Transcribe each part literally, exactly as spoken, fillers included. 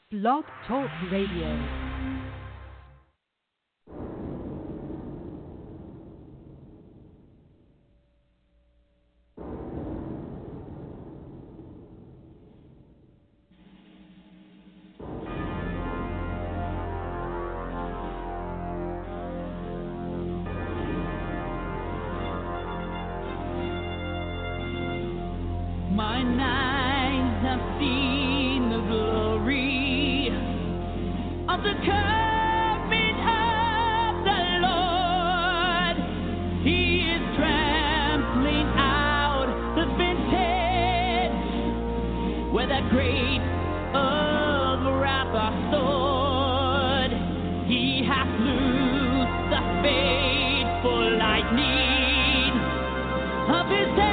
Blog Talk Radio. My eyes have seen the glory of the coming of the Lord. He is trampling out the vintage where that great of wrath are stored. He hath loosed the fateful lightning of his head.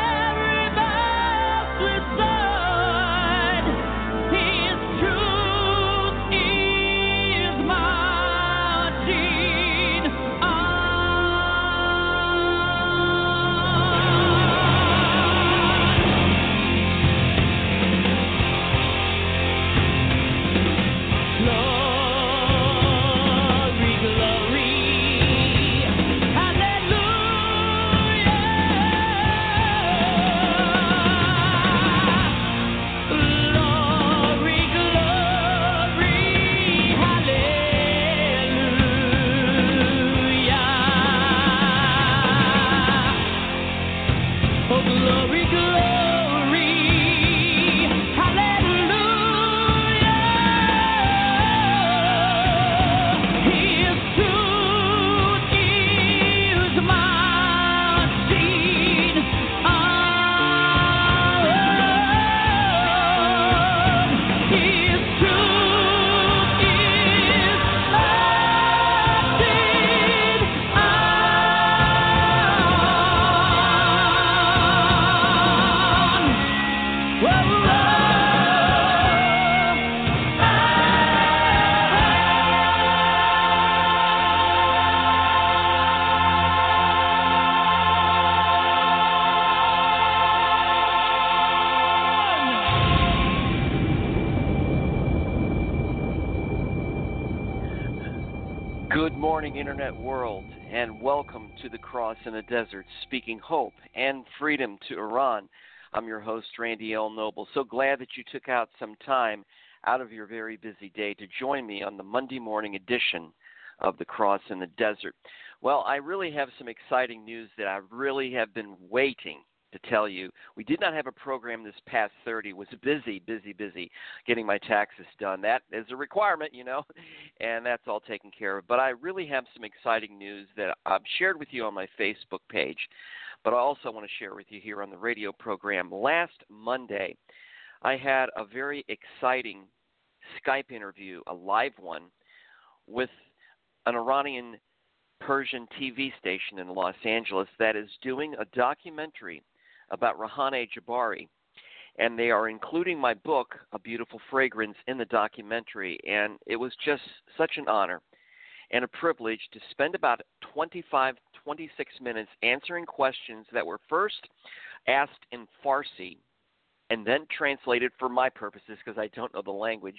Good morning, Internet world, and welcome to the Cross in the Desert, speaking hope and freedom to Iran. I'm your host, Randy L. Noble. So glad that you took out some time out of your very busy day to join me on the Monday morning edition of the Cross in the Desert. Well, I really have some exciting news that I really have been waiting to tell you. We did not have a program this past thirty. Was busy, busy, busy getting my taxes done. That is a requirement, you know, and that's all taken care of. But I really have some exciting news that I've shared with you on my Facebook page, but I also want to share with you here on the radio program. Last Monday, I had a very exciting Skype interview, a live one, with an Iranian Persian T V station in Los Angeles that is doing a documentary about Rahaneh Jabari, and they are including my book, A Beautiful Fragrance, in the documentary, and it was just such an honor and a privilege to spend about twenty-five, twenty-six minutes answering questions that were first asked in Farsi and then translated for my purposes because I don't know the language,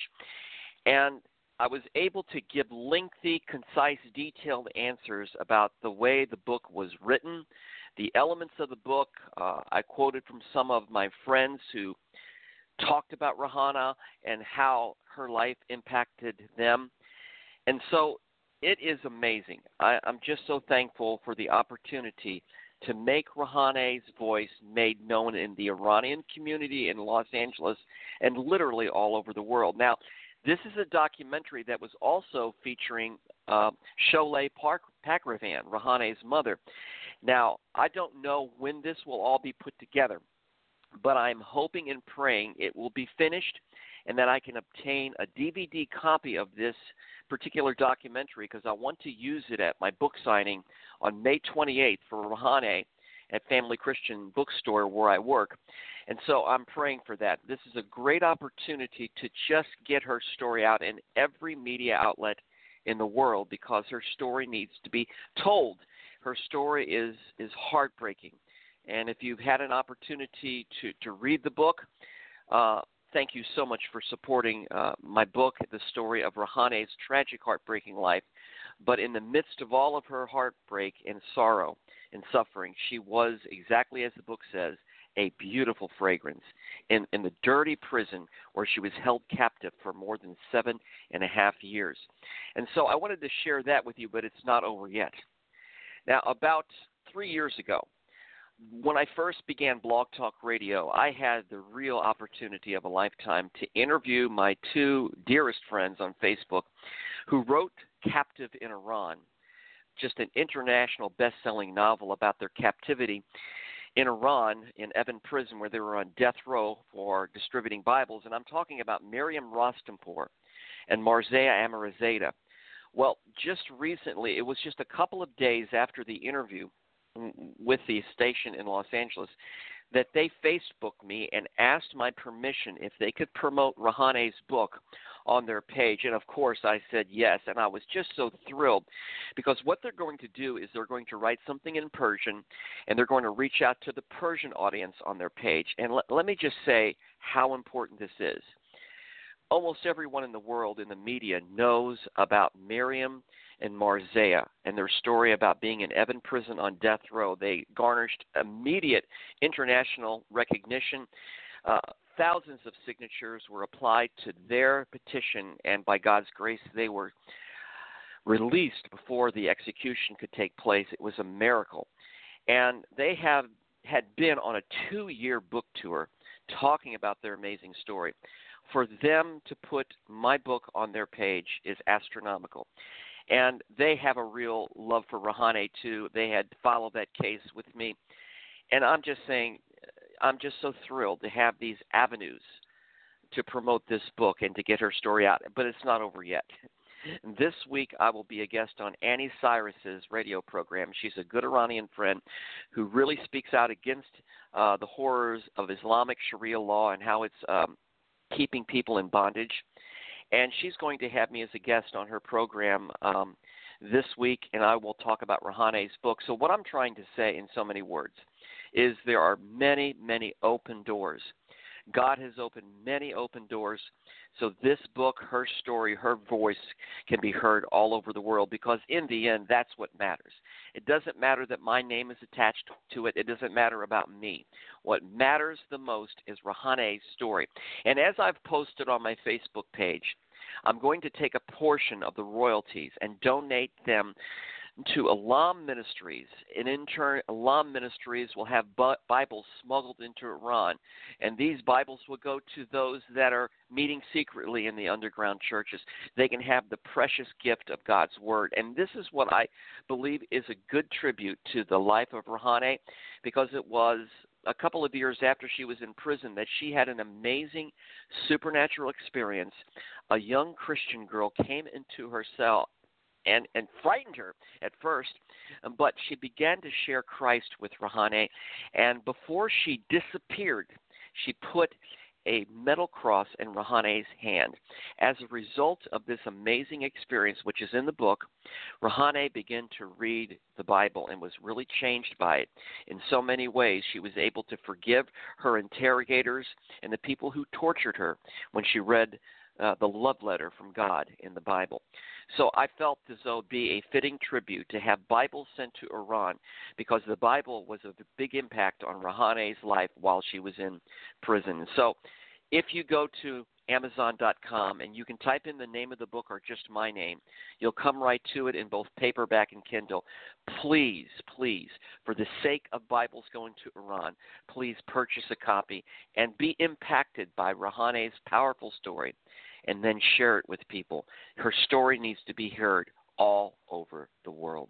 and I was able to give lengthy, concise, detailed answers about the way the book was written, the elements of the book. uh, I quoted from some of my friends who talked about Rahaneh and how her life impacted them. And so it is amazing. I, I'm just so thankful for the opportunity to make Rahaneh's voice made known in the Iranian community in Los Angeles and literally all over the world. Now, this is a documentary that was also featuring uh, Sholeh Park, Pakrivan, Rahaneh's mother. Now, I don't know when this will all be put together, but I'm hoping and praying it will be finished and that I can obtain a D V D copy of this particular documentary because I want to use it at my book signing on May twenty-eighth for Rahaneh at Family Christian Bookstore where I work. And so I'm praying for that. This is a great opportunity to just get her story out in every media outlet in the world because her story needs to be told. Her story is, is heartbreaking. And if you've had an opportunity to, to read the book, uh, thank you so much for supporting uh, my book, The Story of Rahane's Tragic Heartbreaking Life. But in the midst of all of her heartbreak and sorrow and suffering, she was, exactly as the book says, a beautiful fragrance in, in the dirty prison where she was held captive for more than seven and a half years. And so I wanted to share that with you, but it's not over yet. Now, about three years ago, when I first began Blog Talk Radio, I had the real opportunity of a lifetime to interview my two dearest friends on Facebook who wrote Captive in Iran, just an international best-selling novel about their captivity in Iran, in Evin prison, where they were on death row for distributing Bibles. And I'm talking about Miriam Rostampour and Marzieh Amorizadeh. Well, just recently, it was just a couple of days after the interview with the station in Los Angeles, that they Facebooked me and asked my permission if they could promote Rahane's book on their page. And, of course, I said yes, and I was just so thrilled because what they're going to do is they're going to write something in Persian, and they're going to reach out to the Persian audience on their page. And let, let me just say how important this is. Almost everyone in the world in the media knows about Miriam and Marzieh and their story about being in Evin prison on death row. They garnered immediate international recognition. Uh, thousands of signatures were applied to their petition, and by God's grace, they were released before the execution could take place. It was a miracle. And they have had been on a two-year book tour talking about their amazing story. For them to put my book on their page is astronomical. And they have a real love for Rahane, too. They had followed that case with me. And I'm just saying, I'm just so thrilled to have these avenues to promote this book and to get her story out. But it's not over yet. This week, I will be a guest on Annie Cyrus's radio program. She's a good Iranian friend who really speaks out against uh, the horrors of Islamic Sharia law and how it's um, keeping people in bondage. And she's going to have me as a guest on her program um, this week, and I will talk about Rahane's book. So what I'm trying to say in so many words is there are many, many open doors. God has opened many open doors so this book, her story, her voice can be heard all over the world because in the end, that's what matters. It doesn't matter that my name is attached to it. It doesn't matter about me. What matters the most is Rahane's story. And as I've posted on my Facebook page, I'm going to take a portion of the royalties and donate them to Alam Ministries, and in turn, Alam Ministries will have Bibles smuggled into Iran, and these Bibles will go to those that are meeting secretly in the underground churches. They can have the precious gift of God's Word, and this is what I believe is a good tribute to the life of Rahane, because it was a couple of years after she was in prison that she had an amazing supernatural experience. A young Christian girl came into her cell and, and frightened her at first, but she began to share Christ with Rahane, and before she disappeared, she put a metal cross in Rahane's hand. As a result of this amazing experience, which is in the book, Rahane began to read the Bible and was really changed by it. In so many ways, she was able to forgive her interrogators and the people who tortured her when she read uh, the love letter from God in the Bible. So I felt as though it would be a fitting tribute to have Bibles sent to Iran because the Bible was a big impact on Rahane's life while she was in prison. So if you go to Amazon dot com and you can type in the name of the book or just my name, you'll come right to it in both paperback and Kindle. Please, please, for the sake of Bibles going to Iran, please purchase a copy and be impacted by Rahane's powerful story, and then share it with people. Her story needs to be heard all over the world.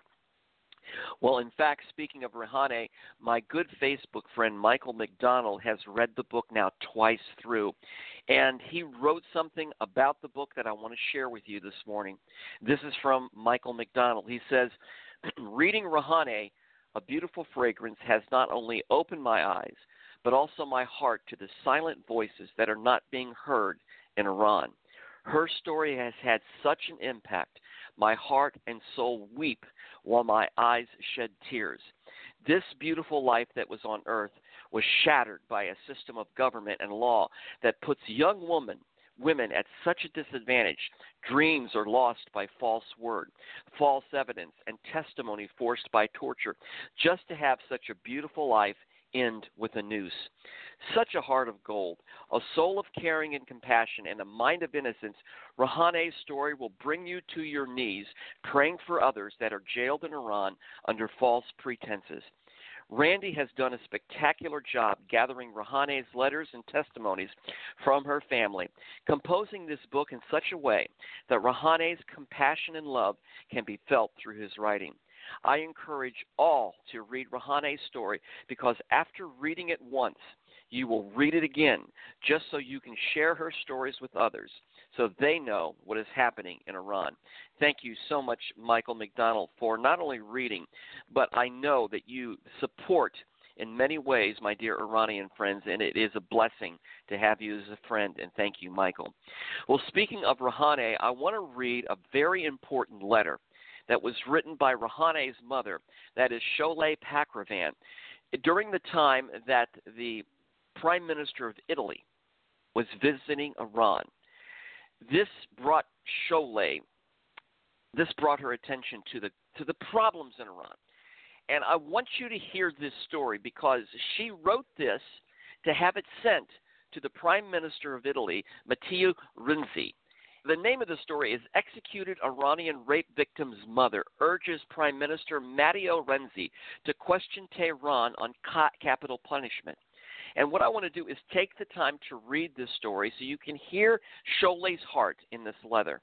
Well, in fact, speaking of Rahane, my good Facebook friend Michael McDonald has read the book now twice through, and he wrote something about the book that I want to share with you this morning. This is from Michael McDonald. He says, reading Rahane, A Beautiful Fragrance, has not only opened my eyes, but also my heart to the silent voices that are not being heard in Iran. Her story has had such an impact. My heart and soul weep while my eyes shed tears. This beautiful life that was on earth was shattered by a system of government and law that puts young women women at such a disadvantage. Dreams are lost by false word, false evidence, and testimony forced by torture, just to have such a beautiful life end with a noose. Such a heart of gold, a soul of caring and compassion, and a mind of innocence. Rahane's story will bring you to your knees, praying for others that are jailed in Iran under false pretenses. Randy has done a spectacular job gathering Rahane's letters and testimonies from her family, composing this book in such a way that Rahane's compassion and love can be felt through his writing. I encourage all to read Rahane's story, because after reading it once, you will read it again, just so you can share her stories with others, so they know what is happening in Iran. Thank you so much, Michael McDonald, for not only reading, but I know that you support in many ways, my dear Iranian friends, and it is a blessing to have you as a friend, and thank you, Michael. Well, speaking of Rahane, I want to read a very important letter that was written by Rahane's mother, that is Sholeh Pakravan, during the time that the Prime Minister of Italy was visiting Iran. This brought Sholeh, this brought her attention to the to the problems in Iran. And I want you to hear this story, because she wrote this to have it sent to the Prime Minister of Italy, Matteo Renzi. The name of the story is Executed Iranian Rape Victim's Mother Urges Prime Minister Matteo Renzi to Question Tehran on ca- Capital Punishment. And what I want to do is take the time to read this story so you can hear Sholeh's heart in this letter.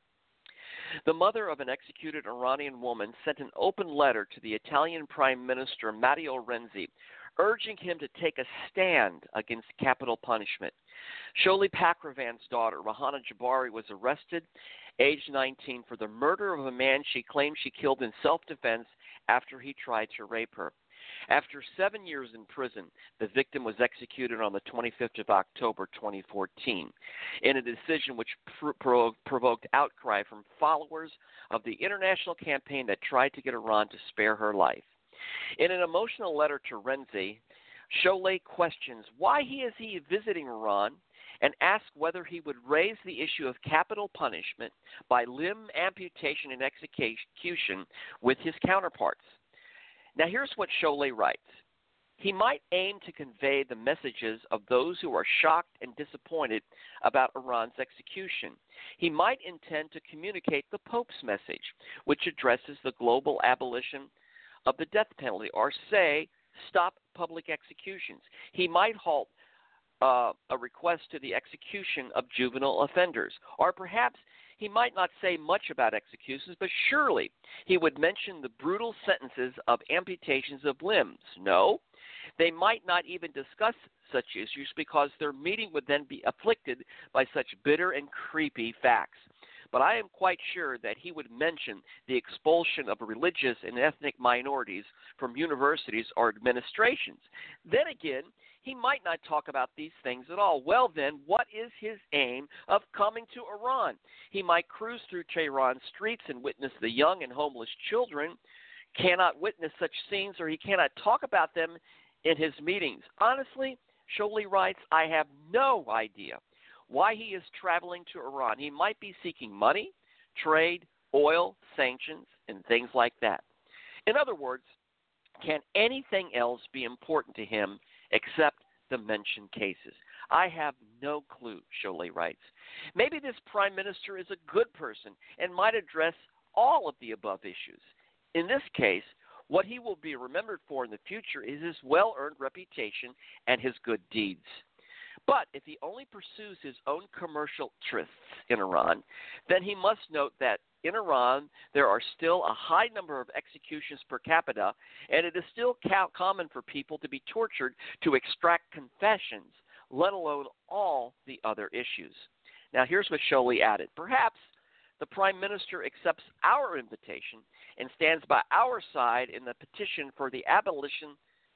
The mother of an executed Iranian woman sent an open letter to the Italian Prime Minister Matteo Renzi, urging him to take a stand against capital punishment. Sholeh Pakravan's daughter, Rahana Jabari, was arrested, aged nineteen, for the murder of a man she claimed she killed in self-defense after he tried to rape her. After seven years in prison, the victim was executed on the twenty-fifth of October, twenty fourteen, in a decision which pr- pro- provoked outcry from followers of the international campaign that tried to get Iran to spare her life. In an emotional letter to Renzi, Sholeh questions why he is he visiting Iran, and asks whether he would raise the issue of capital punishment by limb amputation and execution with his counterparts. Now, here's what Sholeh writes. He might aim to convey the messages of those who are shocked and disappointed about Iran's execution. He might intend to communicate the Pope's message, which addresses the global abolition of the death penalty, or say, stop public executions. He might halt uh, a request to the execution of juvenile offenders, or perhaps he might not say much about executions, but surely he would mention the brutal sentences of amputations of limbs. No, they might not even discuss such issues, because their meeting would then be afflicted by such bitter and creepy facts. But I am quite sure that he would mention the expulsion of religious and ethnic minorities from universities or administrations. Then again, he might not talk about these things at all. Well, then, what is his aim of coming to Iran? He might cruise through Tehran streets and witness the young and homeless children, cannot witness such scenes, or he cannot talk about them in his meetings. Honestly, Sholeh writes, I have no idea why he is traveling to Iran. He might be seeking money, trade, oil, sanctions, and things like that. In other words, can anything else be important to him except the mentioned cases? I have no clue, Sholeh writes. Maybe this prime minister is a good person and might address all of the above issues. In this case, what he will be remembered for in the future is his well-earned reputation and his good deeds. But if he only pursues his own commercial interests in Iran, then he must note that in Iran there are still a high number of executions per capita, and it is still ca- common for people to be tortured to extract confessions, let alone all the other issues. Now, here's what Sholeh added. Perhaps the Prime Minister accepts our invitation and stands by our side in the petition for the abolition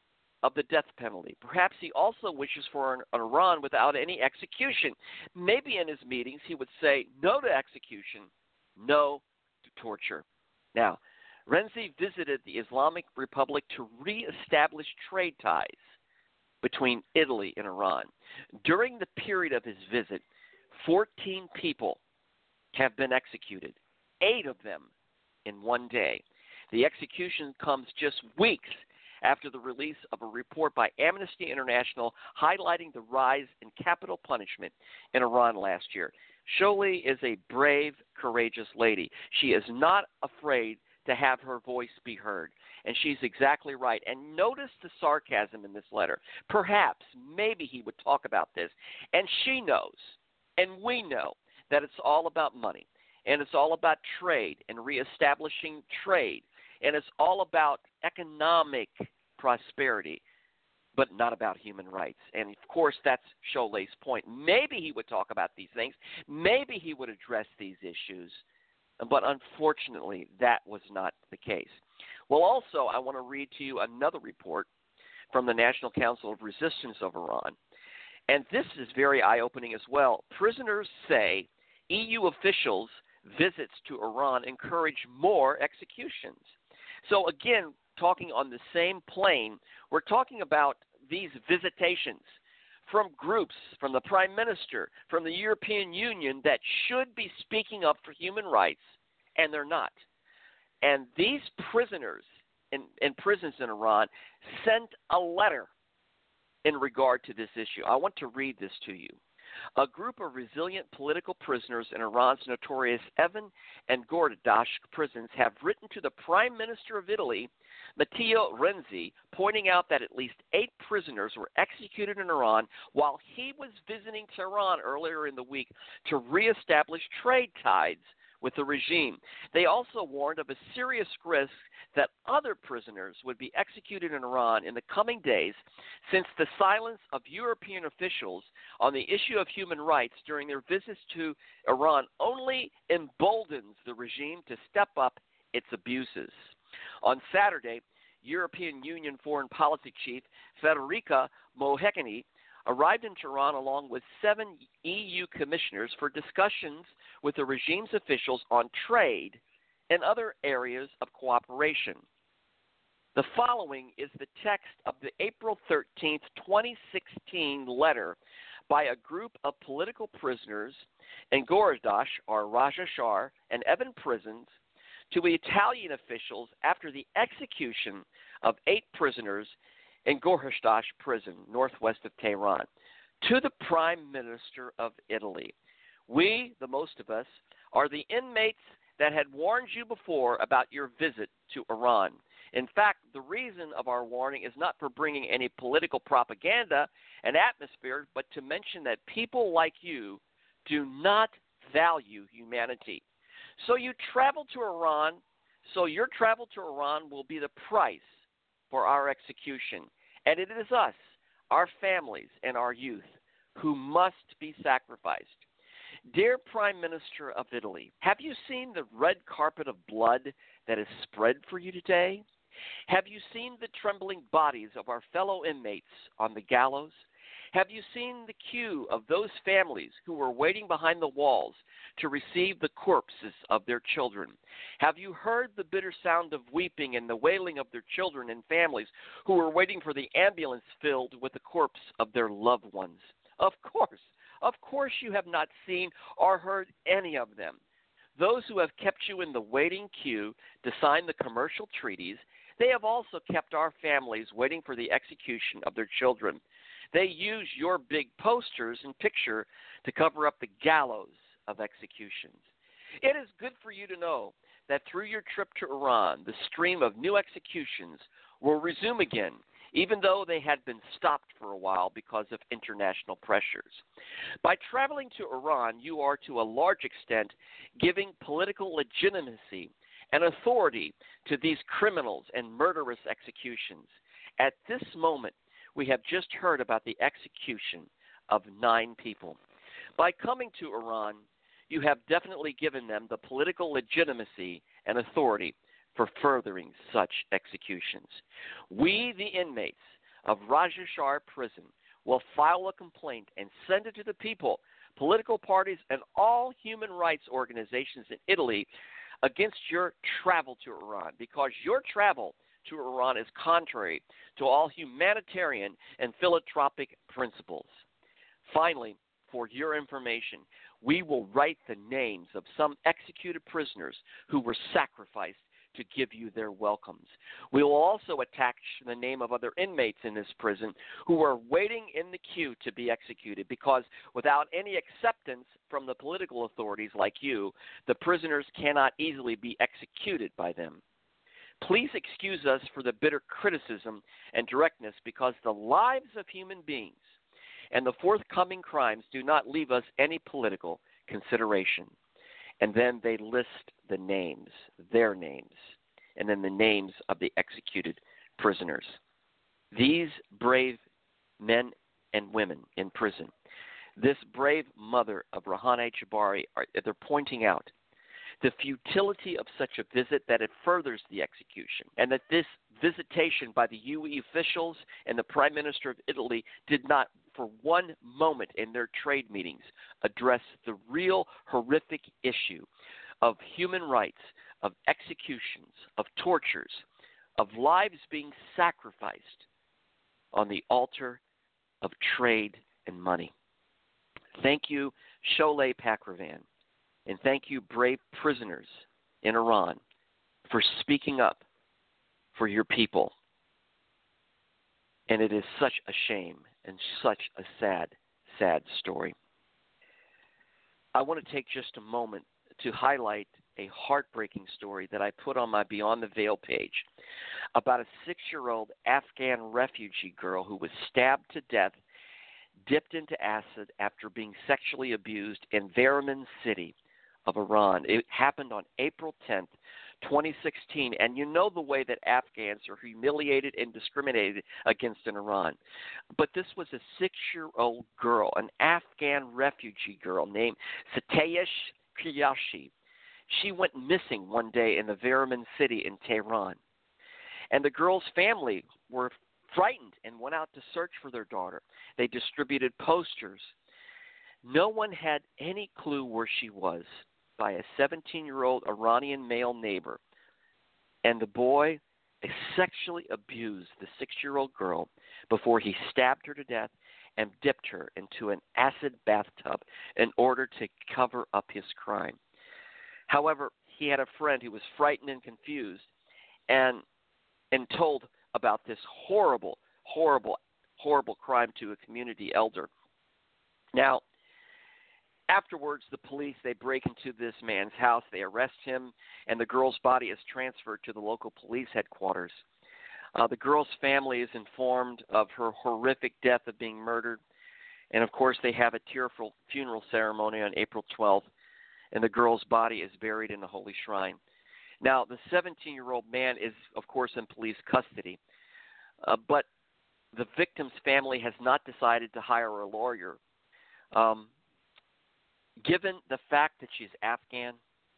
of the death penalty. Perhaps he also wishes for an, an Iran without any execution. Maybe in his meetings he would say no to execution, no to torture. Now, Renzi visited the Islamic Republic to reestablish trade ties. between Italy and Iran. During the period of his visit, fourteen people have been executed, eight of them in one day. The execution comes just weeks after the release of a report by Amnesty International highlighting the rise in capital punishment in Iran last year. Sholeh is a brave, courageous lady. She is not afraid to have her voice be heard, and she's exactly right. And notice the sarcasm in this letter. Perhaps, maybe he would talk about this, and she knows, and we know, that it's all about money, and it's all about trade and reestablishing trade, and it's all about economic prosperity, but not about human rights. And, of course, that's Sholeh's point. Maybe he would talk about these things. Maybe he would address these issues, but unfortunately, that was not the case. Well, also, I want to read to you another report from the National Council of Resistance of Iran, and this is very eye-opening as well. Prisoners say E U officials' visits to Iran encourage more executions. So, again, talking on the same plane, we're talking about these visitations from groups, from the Prime Minister, from the European Union that should be speaking up for human rights, and they're not. And these prisoners in, in prisons in Iran sent a letter in regard to this issue. I want to read this to you. A group of resilient political prisoners in Iran's notorious Evin and Gordash prisons have written to the Prime Minister of Italy, Matteo Renzi, pointing out that at least eight prisoners were executed in Iran while he was visiting Tehran earlier in the week to reestablish trade ties with the regime. They also warned of a serious risk that other prisoners would be executed in Iran in the coming days, since the silence of European officials on the issue of human rights during their visits to Iran only emboldens the regime to step up its abuses. On Saturday, European Union Foreign Policy Chief Federica Mogherini arrived in Tehran along with seven E U commissioners for discussions with the regime's officials on trade and other areas of cooperation. The following is the text of the April thirteenth, twenty sixteen letter by a group of political prisoners in Gordash, or Raja Shar, and Evin prisons to the Italian officials after the execution of eight prisoners in Gordash prison, northwest of Tehran. To the Prime Minister of Italy, we, the most of us, are the inmates that had warned you before about your visit to Iran. In fact, the reason of our warning is not for bringing any political propaganda and atmosphere, but to mention that people like you do not value humanity. So you travel to Iran, so your travel to Iran will be the price for our execution. And it is us, our families, and our youth who must be sacrificed. Dear Prime Minister of Italy, have you seen the red carpet of blood that is spread for you today? Have you seen the trembling bodies of our fellow inmates on the gallows? Have you seen the queue of those families who were waiting behind the walls to receive the corpses of their children? Have you heard the bitter sound of weeping and the wailing of their children and families who were waiting for the ambulance filled with the corpse of their loved ones? Of course, of course you have not seen or heard any of them. Those who have kept you in the waiting queue to sign the commercial treaties, they have also kept our families waiting for the execution of their children. They use your big posters and picture to cover up the gallows of executions. It is good for you to know that through your trip to Iran, the stream of new executions will resume again, even though they had been stopped for a while because of international pressures. By traveling to Iran, you are to a large extent giving political legitimacy and authority to these criminals and murderous executions. At this moment, we have just heard about the execution of nine people. By coming to Iran, you have definitely given them the political legitimacy and authority for furthering such executions. We, the inmates of Raja Shar prison, will file a complaint and send it to the people, political parties, and all human rights organizations in Italy against your travel to Iran, because your travel to Iran is contrary to all humanitarian and philanthropic principles. Finally, for your information, we will write the names of some executed prisoners who were sacrificed to give you their welcomes. We will also attach the name of other inmates in this prison who are waiting in the queue to be executed, because without any acceptance from the political authorities like you, the prisoners cannot easily be executed by them. Please excuse us for the bitter criticism and directness, because the lives of human beings and the forthcoming crimes do not leave us any political consideration. And then they list the names, their names, and then the names of the executed prisoners. These brave men and women in prison, this brave mother of Rahaneh Jabari, are, they're pointing out the futility of such a visit, that it furthers the execution, and that this visitation by the U A E officials and the Prime Minister of Italy did not for one moment in their trade meetings address the real horrific issue of human rights, of executions, of tortures, of lives being sacrificed on the altar of trade and money. Thank you, Sholeh Pakrivan, and thank you, brave prisoners in Iran, for speaking up for your people. And it is such a shame and such a sad, sad story. I want to take just a moment to highlight a heartbreaking story that I put on my Beyond the Veil page about a six-year-old Afghan refugee girl who was stabbed to death, dipped into acid after being sexually abused in Bahram City of Iran. It happened on April tenth, twenty sixteen, and you know the way that Afghans are humiliated and discriminated against in Iran. But this was a six-year-old girl, an Afghan refugee girl named Satayesh Kiyashi. She went missing one day in the Bahram City in Tehran, and the girl's family were frightened and went out to search for their daughter. They distributed posters. No one had any clue where she was by a seventeen-year-old Iranian male neighbor. And the boy sexually abused the six-year-old girl before he stabbed her to death and dipped her into an acid bathtub in order to cover up his crime. However, he had a friend who was frightened and confused and, and told about this horrible, horrible, horrible crime to a community elder. Now, afterwards, the police, they break into this man's house, they arrest him, and the girl's body is transferred to the local police headquarters. Uh, the girl's family is informed of her horrific death of being murdered, and of course they have a tearful funeral ceremony on April twelfth, and the girl's body is buried in the Holy Shrine. Now, the seventeen-year-old man is, of course, in police custody, uh, but the victim's family has not decided to hire a lawyer. Um, given the fact that she's Afghan,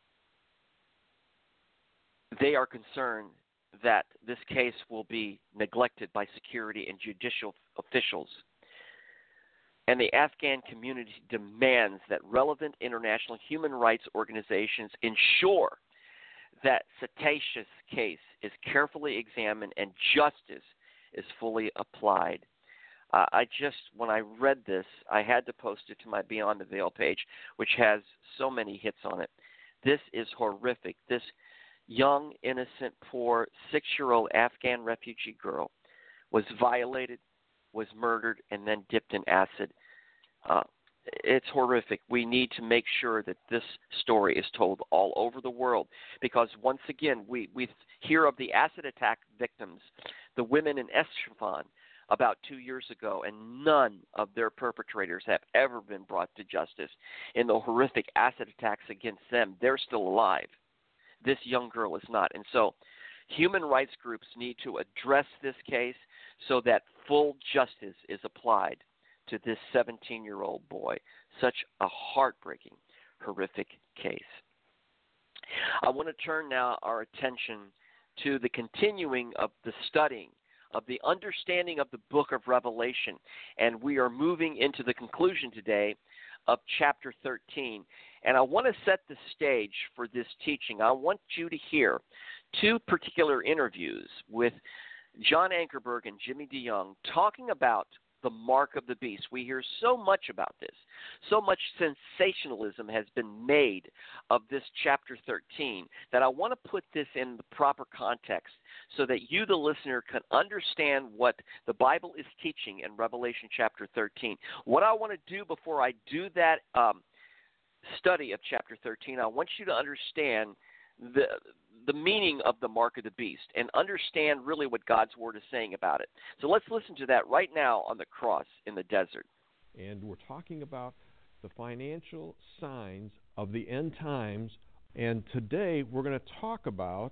they are concerned that this case will be neglected by security and judicial officials. And the Afghan community demands that relevant international human rights organizations ensure that Satayesh's case is carefully examined and justice is fully applied. Uh, I just, when I read this, I had to post it to my Beyond the Veil page, which has so many hits on it. This is horrific. This young, innocent, poor, six-year-old Afghan refugee girl was violated, was murdered, and then dipped in acid. Uh, it's horrific. We need to make sure that this story is told all over the world, because once again, we, we hear of the acid attack victims, the women in Esfahan, about two years ago, and none of their perpetrators have ever been brought to justice. In the horrific acid attacks against them, they're still alive. This young girl is not. And so human rights groups need to address this case so that full justice is applied to this seventeen-year-old boy. Such a heartbreaking, horrific case. I want to turn now our attention to the continuing of the studying of the understanding of the book of Revelation. And we are moving into the conclusion today of chapter thirteen. And I want to set the stage for this teaching. I want you to hear two particular interviews with John Ankerberg and Jimmy DeYoung talking about the mark of the beast. We hear so much about this. So much sensationalism has been made of this chapter thirteen that I want to put this in the proper context so that you, the listener, can understand what the Bible is teaching in Revelation chapter thirteen. What I want to do before I do that um, study of chapter thirteen, I want you to understand the the meaning of the mark of the beast and understand really what God's word is saying about it. So let's listen to that right now on the cross in the desert. And we're talking about the financial signs of the end times. And today we're going to talk about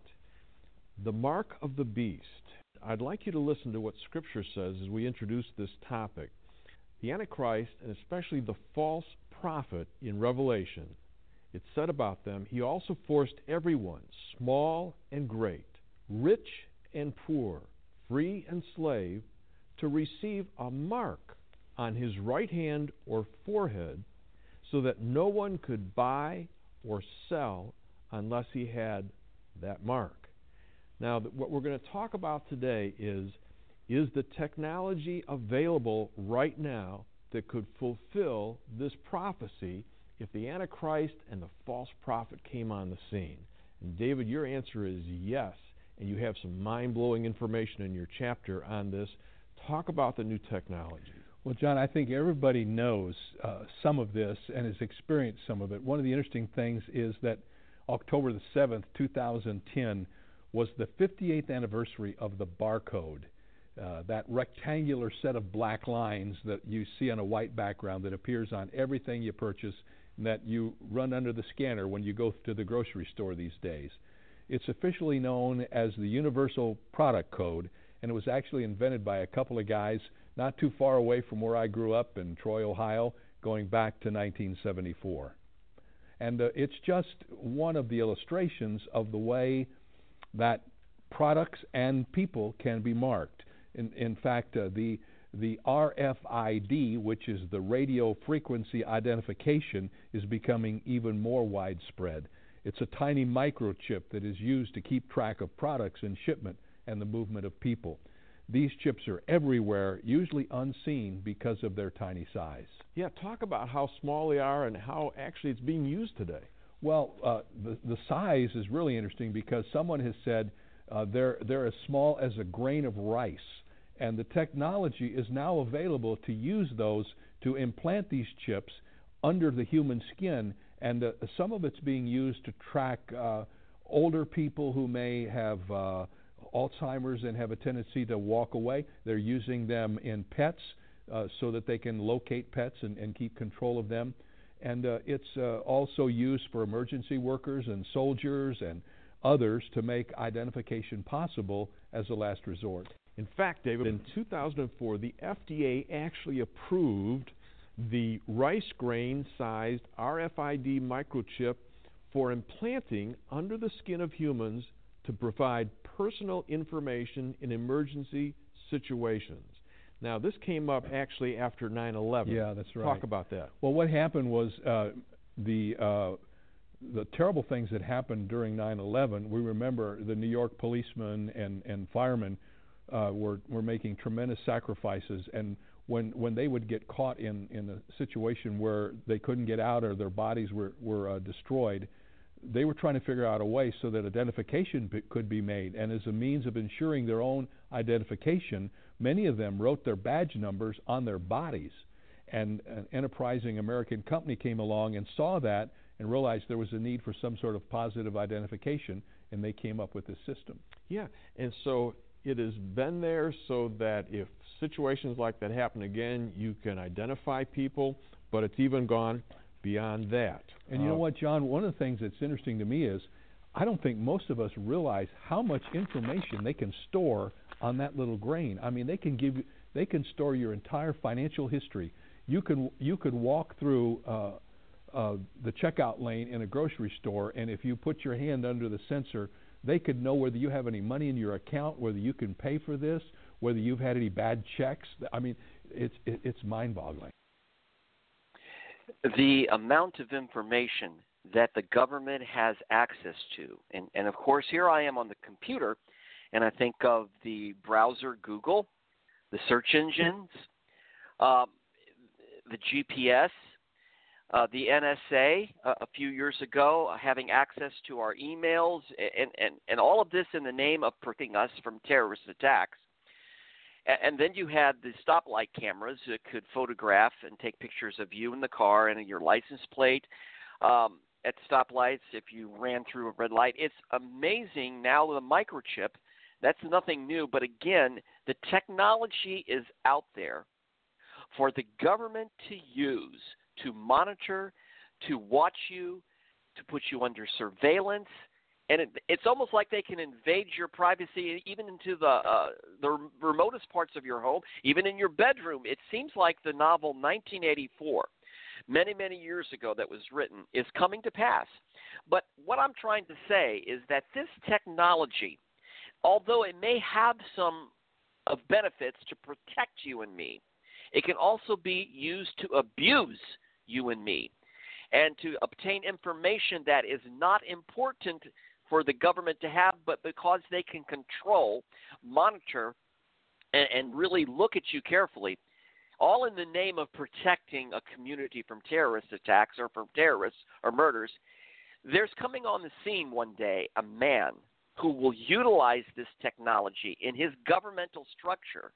the mark of the beast. I'd like you to listen to what Scripture says as we introduce this topic. The Antichrist, and especially the false prophet in Revelation, it said about them, he also forced everyone, small and great, rich and poor, free and slave, to receive a mark on his right hand or forehead, so that no one could buy or sell unless he had that mark. Now, what we're going to talk about today is, is the technology available right now that could fulfill this prophecy if the Antichrist and the false prophet came on the scene? And David, your answer is yes, and you have some mind-blowing information in your chapter on this. Talk about the new technology. Well, John, I think everybody knows uh, some of this and has experienced some of it. One of the interesting things is that October the seventh, two thousand ten, was the fifty-eighth anniversary of the barcode. Uh, that rectangular set of black lines that you see on a white background that appears on everything you purchase and that you run under the scanner when you go to the grocery store these days. It's officially known as the Universal Product Code, and it was actually invented by a couple of guys not too far away from where I grew up in Troy, Ohio, going back to nineteen seventy-four. And uh, it's just one of the illustrations of the way that products and people can be marked. In, in fact, uh, the the R F I D, which is the radio frequency identification, is becoming even more widespread. It's a tiny microchip that is used to keep track of products in shipment and the movement of people. These chips are everywhere, usually unseen because of their tiny size. Yeah, talk about how small they are and how actually it's being used today. Well, uh, the, the size is really interesting because someone has said uh, they're, they're as small as a grain of rice. And the technology is now available to use those to implant these chips under the human skin. And uh, some of it's being used to track uh, older people who may have uh, Alzheimer's and have a tendency to walk away. They're using them in pets uh, so that they can locate pets and, and keep control of them. And uh, it's uh, also used for emergency workers and soldiers and others to make identification possible as a last resort. In fact, David, in two thousand four, the F D A actually approved the rice grain-sized R F I D microchip for implanting under the skin of humans to provide personal information in emergency situations. Now, this came up actually after nine eleven. Yeah, that's right. Talk about that. Well, what happened was uh, the uh, the terrible things that happened during nine eleven. We remember the New York policemen and, and firemen uh, were were making tremendous sacrifices, and when when they would get caught in, in a situation where they couldn't get out or their bodies were were uh, destroyed, they were trying to figure out a way so that identification b- could be made. And as a means of ensuring their own identification, many of them wrote their badge numbers on their bodies. And an enterprising American company came along and saw that and realized there was a need for some sort of positive identification, and they came up with this system. Yeah, and so it has been there so that if situations like that happen again, you can identify people, but it's even gone beyond that. And you know what, John, one of the things that's interesting to me is I don't think most of us realize how much information they can store on that little grain. I mean, they can give you, they can store your entire financial history. You can you could walk through uh, uh, the checkout lane in a grocery store, and if you put your hand under the sensor, they could know whether you have any money in your account, whether you can pay for this, whether you've had any bad checks. I mean, it's it, it's mind-boggling. The amount of information that the government has access to. And, and of course, here I am on the computer, and I think of the browser Google, the search engines, um, the G P S, uh, the N S A uh, a few years ago, uh, having access to our emails, and, and, and all of this in the name of protecting us from terrorist attacks. And then you had the stoplight cameras that could photograph and take pictures of you in the car and your license plate um, at stoplights if you ran through a red light. It's amazing now with a microchip. That's nothing new. But again, the technology is out there for the government to use to monitor, to watch you, to put you under surveillance. And it, it's almost like they can invade your privacy even into the uh, the remotest parts of your home, even in your bedroom. It seems like the novel nineteen eighty-four, many, many years ago that was written, is coming to pass. But what I'm trying to say is that this technology, although it may have some of benefits to protect you and me, it can also be used to abuse you and me and to obtain information that is not important for the government to have, but because they can control, monitor, and, and really look at you carefully, all in the name of protecting a community from terrorist attacks or from terrorists or murders. There's coming on the scene one day a man who will utilize this technology in his governmental structure,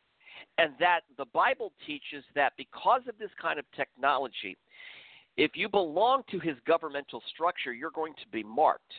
and that the Bible teaches that because of this kind of technology, if you belong to his governmental structure, you're going to be marked.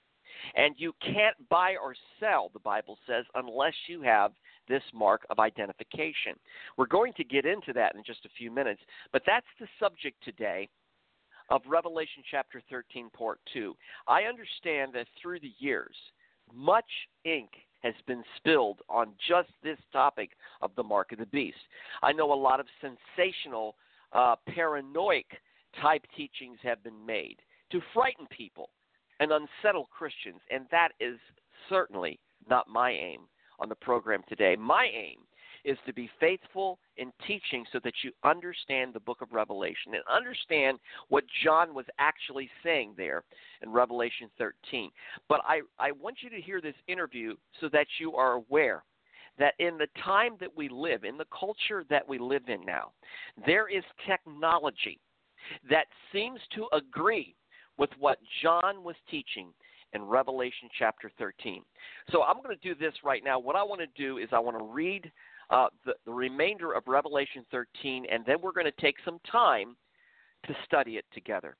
And you can't buy or sell, the Bible says, unless you have this mark of identification. We're going to get into that in just a few minutes, but that's the subject today of Revelation chapter thirteen, part two. I understand that through the years, much ink has been spilled on just this topic of the mark of the beast. I know a lot of sensational, uh, paranoid type teachings have been made to frighten people and unsettle Christians, and that is certainly not my aim on the program today. My aim is to be faithful in teaching so that you understand the book of Revelation and understand what John was actually saying there in Revelation thirteen. But I, I want you to hear this interview so that you are aware that in the time that we live, in the culture that we live in now, there is technology that seems to agree with what John was teaching in Revelation chapter thirteen. So I'm going to do this right now. What I want to do is I want to read uh, the, the remainder of Revelation thirteen, and then we're going to take some time to study it together.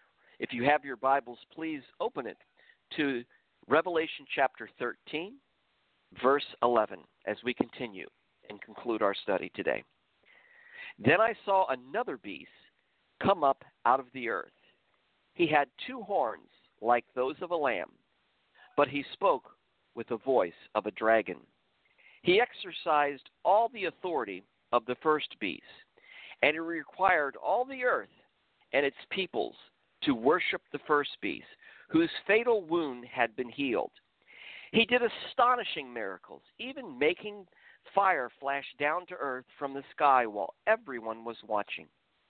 If you have your Bibles, please open it to Revelation chapter thirteen, verse eleven, as we continue and conclude our study today. Then I saw another beast come up out of the earth. He had two horns like those of a lamb, but he spoke with the voice of a dragon. He exercised all the authority of the first beast, and he required all the earth and its peoples to worship the first beast, whose fatal wound had been healed. He did astonishing miracles, even making fire flash down to earth from the sky while everyone was watching.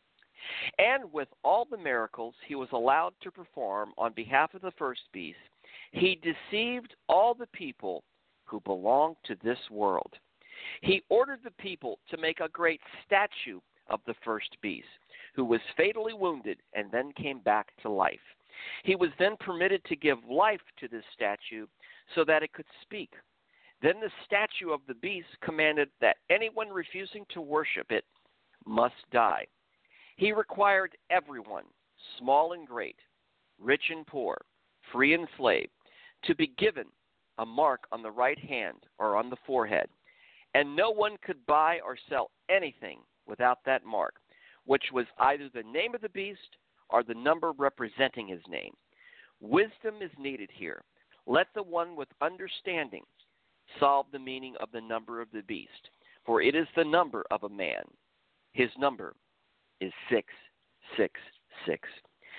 And with all the miracles he was allowed to perform on behalf of the first beast, he deceived all the people who belonged to this world. He ordered the people to make a great statue of the first beast, who was fatally wounded and then came back to life. He was then permitted to give life to this statue so that it could speak. Then the statue of the beast commanded that anyone refusing to worship it must die. He required everyone, small and great, rich and poor, free and slave, to be given a mark on the right hand or on the forehead, and no one could buy or sell anything without that mark, which was either the name of the beast or the number representing his name. Wisdom is needed here. Let the one with understanding solve the meaning of the number of the beast, for it is the number of a man. His number is six six six.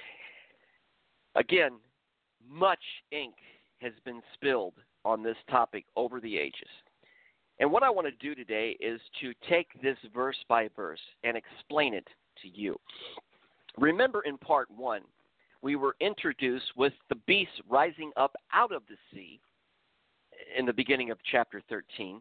Again, much ink has been spilled on this topic over the ages. And what I want to do today is to take this verse by verse and explain it to you. Remember in part one, we were introduced with the beast rising up out of the sea in the beginning of chapter thirteen.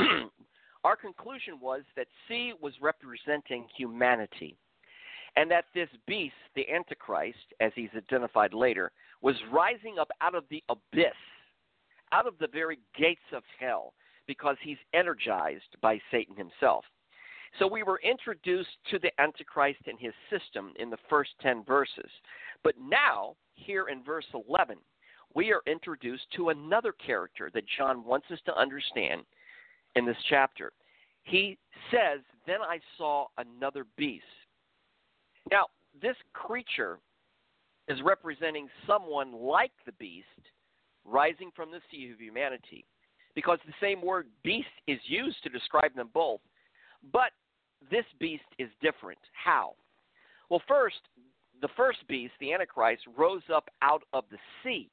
Our conclusion was that sea was representing humanity, and that this beast, the Antichrist, as he's identified later, was rising up out of the abyss, out of the very gates of hell, because he's energized by Satan himself. So we were introduced to the Antichrist and his system in the first ten verses. But now, here in verse eleven, we are introduced to another character that John wants us to understand in this chapter. He says, "Then I saw another beast." Now, this creature is representing someone like the beast rising from the sea of humanity, because the same word beast is used to describe them both. But this beast is different. How? Well, first, the first beast, the Antichrist, rose up out of the sea.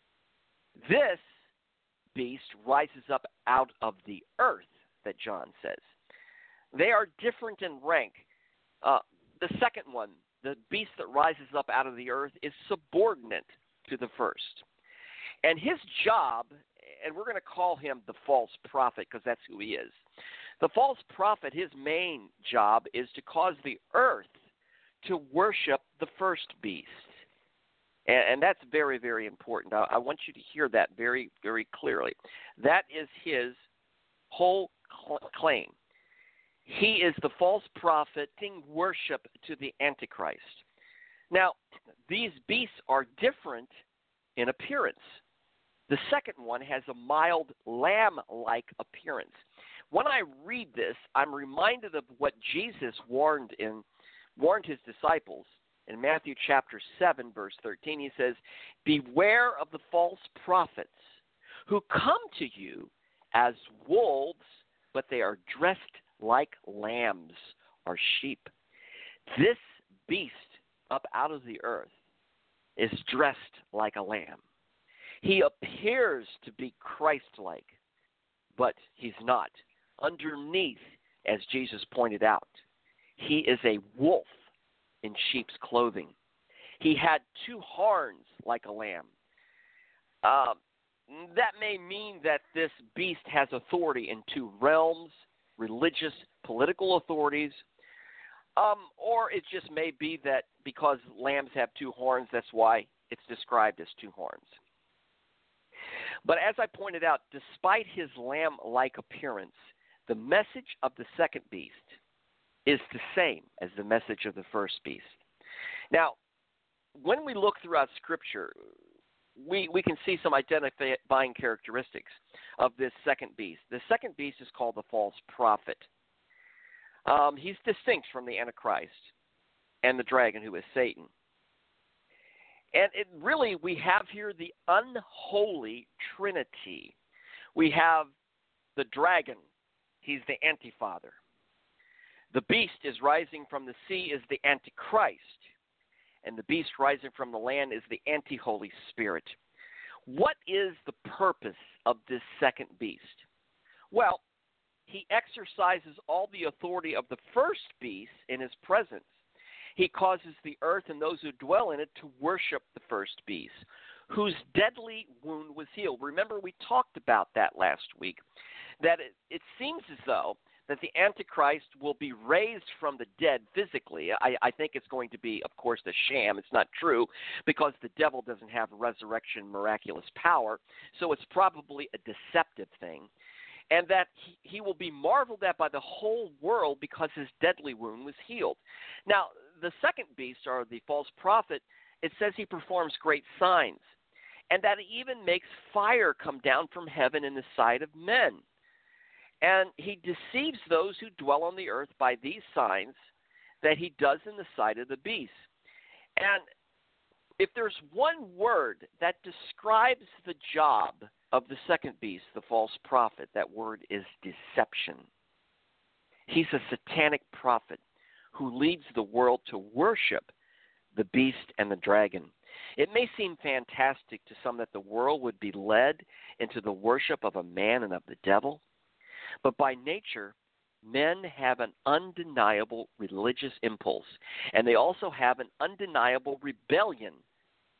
This beast rises up out of the earth, that John says. They are different in rank. Uh, the second one, the beast that rises up out of the earth, is subordinate to the first. And his job, and we're going to call him the false prophet because that's who he is. The false prophet, his main job is to cause the earth to worship the first beast. And, and that's very, very important. I, I want you to hear that very, very clearly. That is his whole cl- claim. He is the false prophet giving worship to the Antichrist. Now, these beasts are different in appearance. The second one has a mild lamb-like appearance. When I read this, I'm reminded of what Jesus warned in warned his disciples in Matthew chapter seven, verse thirteen. He says, "Beware of the false prophets who come to you as wolves, but they are dressed like lambs or sheep." This beast up out of the earth is dressed like a lamb. He appears to be Christ-like, but he's not. Underneath, as Jesus pointed out, he is a wolf in sheep's clothing. He had two horns like a lamb. Uh, that may mean that this beast has authority in two realms, religious, political authorities, um, or it just may be that because lambs have two horns, that's why it's described as two horns. But as I pointed out, despite his lamb-like appearance, the message of the second beast is the same as the message of the first beast. Now, when we look throughout Scripture, we, we can see some identifying characteristics of this second beast. The second beast is called the false prophet. Um, he's distinct from the Antichrist and the dragon, who is Satan. And it really, we have here the unholy trinity. We have the dragon. He's the antifather. The beast is rising from the sea is the Antichrist. And the beast rising from the land is the anti-Holy Spirit. What is the purpose of this second beast? Well, he exercises all the authority of the first beast in his presence. He causes the earth and those who dwell in it to worship the first beast, whose deadly wound was healed. Remember, we talked about that last week, that it, it seems as though that the Antichrist will be raised from the dead physically. I, I think it's going to be, of course, a sham. It's not true, because the devil doesn't have resurrection miraculous power, so it's probably a deceptive thing. And that he, he will be marveled at by the whole world because his deadly wound was healed. Now, the second beast, or the false prophet, it says he performs great signs, and that he even makes fire come down from heaven in the sight of men. And he deceives those who dwell on the earth by these signs that he does in the sight of the beast. And if there's one word that describes the job of the second beast, the false prophet, that word is deception. He's a satanic prophet who leads the world to worship the beast and the dragon. It may seem fantastic to some that the world would be led into the worship of a man and of the devil, but by nature, men have an undeniable religious impulse, and they also have an undeniable rebellion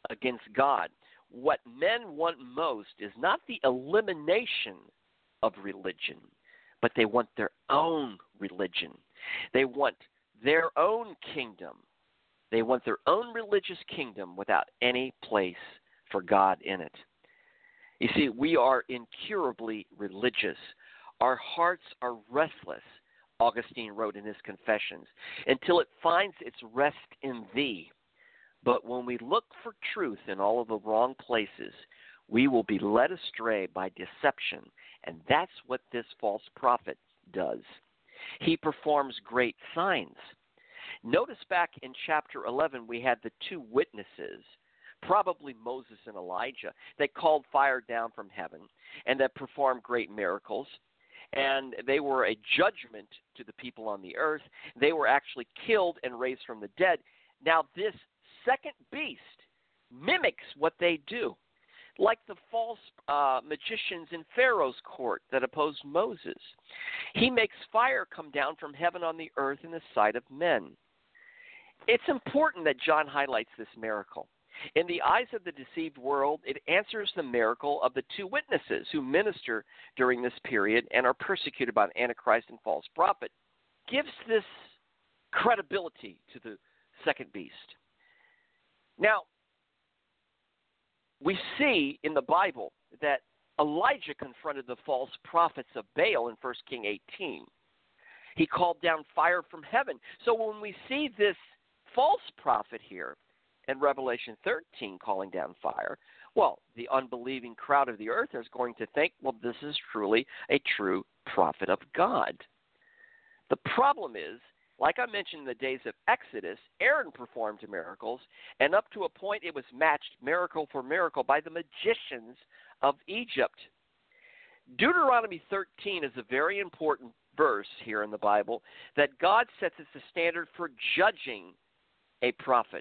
against God. What men want most is not the elimination of religion, but they want their own religion. They want their own kingdom. They want their own religious kingdom without any place for God in it. You see, we are incurably religious. Our hearts are restless, Augustine wrote in his Confessions, until it finds its rest in thee. But when we look for truth in all of the wrong places, we will be led astray by deception, and that's what this false prophet does. He performs great signs. Notice back in chapter eleven, we had the two witnesses, probably Moses and Elijah, that called fire down from heaven and that performed great miracles. And they were a judgment to the people on the earth. They were actually killed and raised from the dead. Now, this second beast mimics what they do, like the false uh, magicians in Pharaoh's court that opposed Moses. He makes fire come down from heaven on the earth in the sight of men. It's important that John highlights this miracle. In the eyes of the deceived world, it answers the miracle of the two witnesses who minister during this period and are persecuted by the Antichrist and false prophet. Gives this credibility to the second beast. Now, we see in the Bible that Elijah confronted the false prophets of Baal in First Kings eighteen. He called down fire from heaven. So when we see this false prophet here in Revelation thirteen calling down fire, well, the unbelieving crowd of the earth is going to think, well, this is truly a true prophet of God. The problem is, like I mentioned in the days of Exodus, Aaron performed miracles, and up to a point it was matched miracle for miracle by the magicians of Egypt. Deuteronomy thirteen is a very important verse here in the Bible that God sets as the standard for judging a prophet.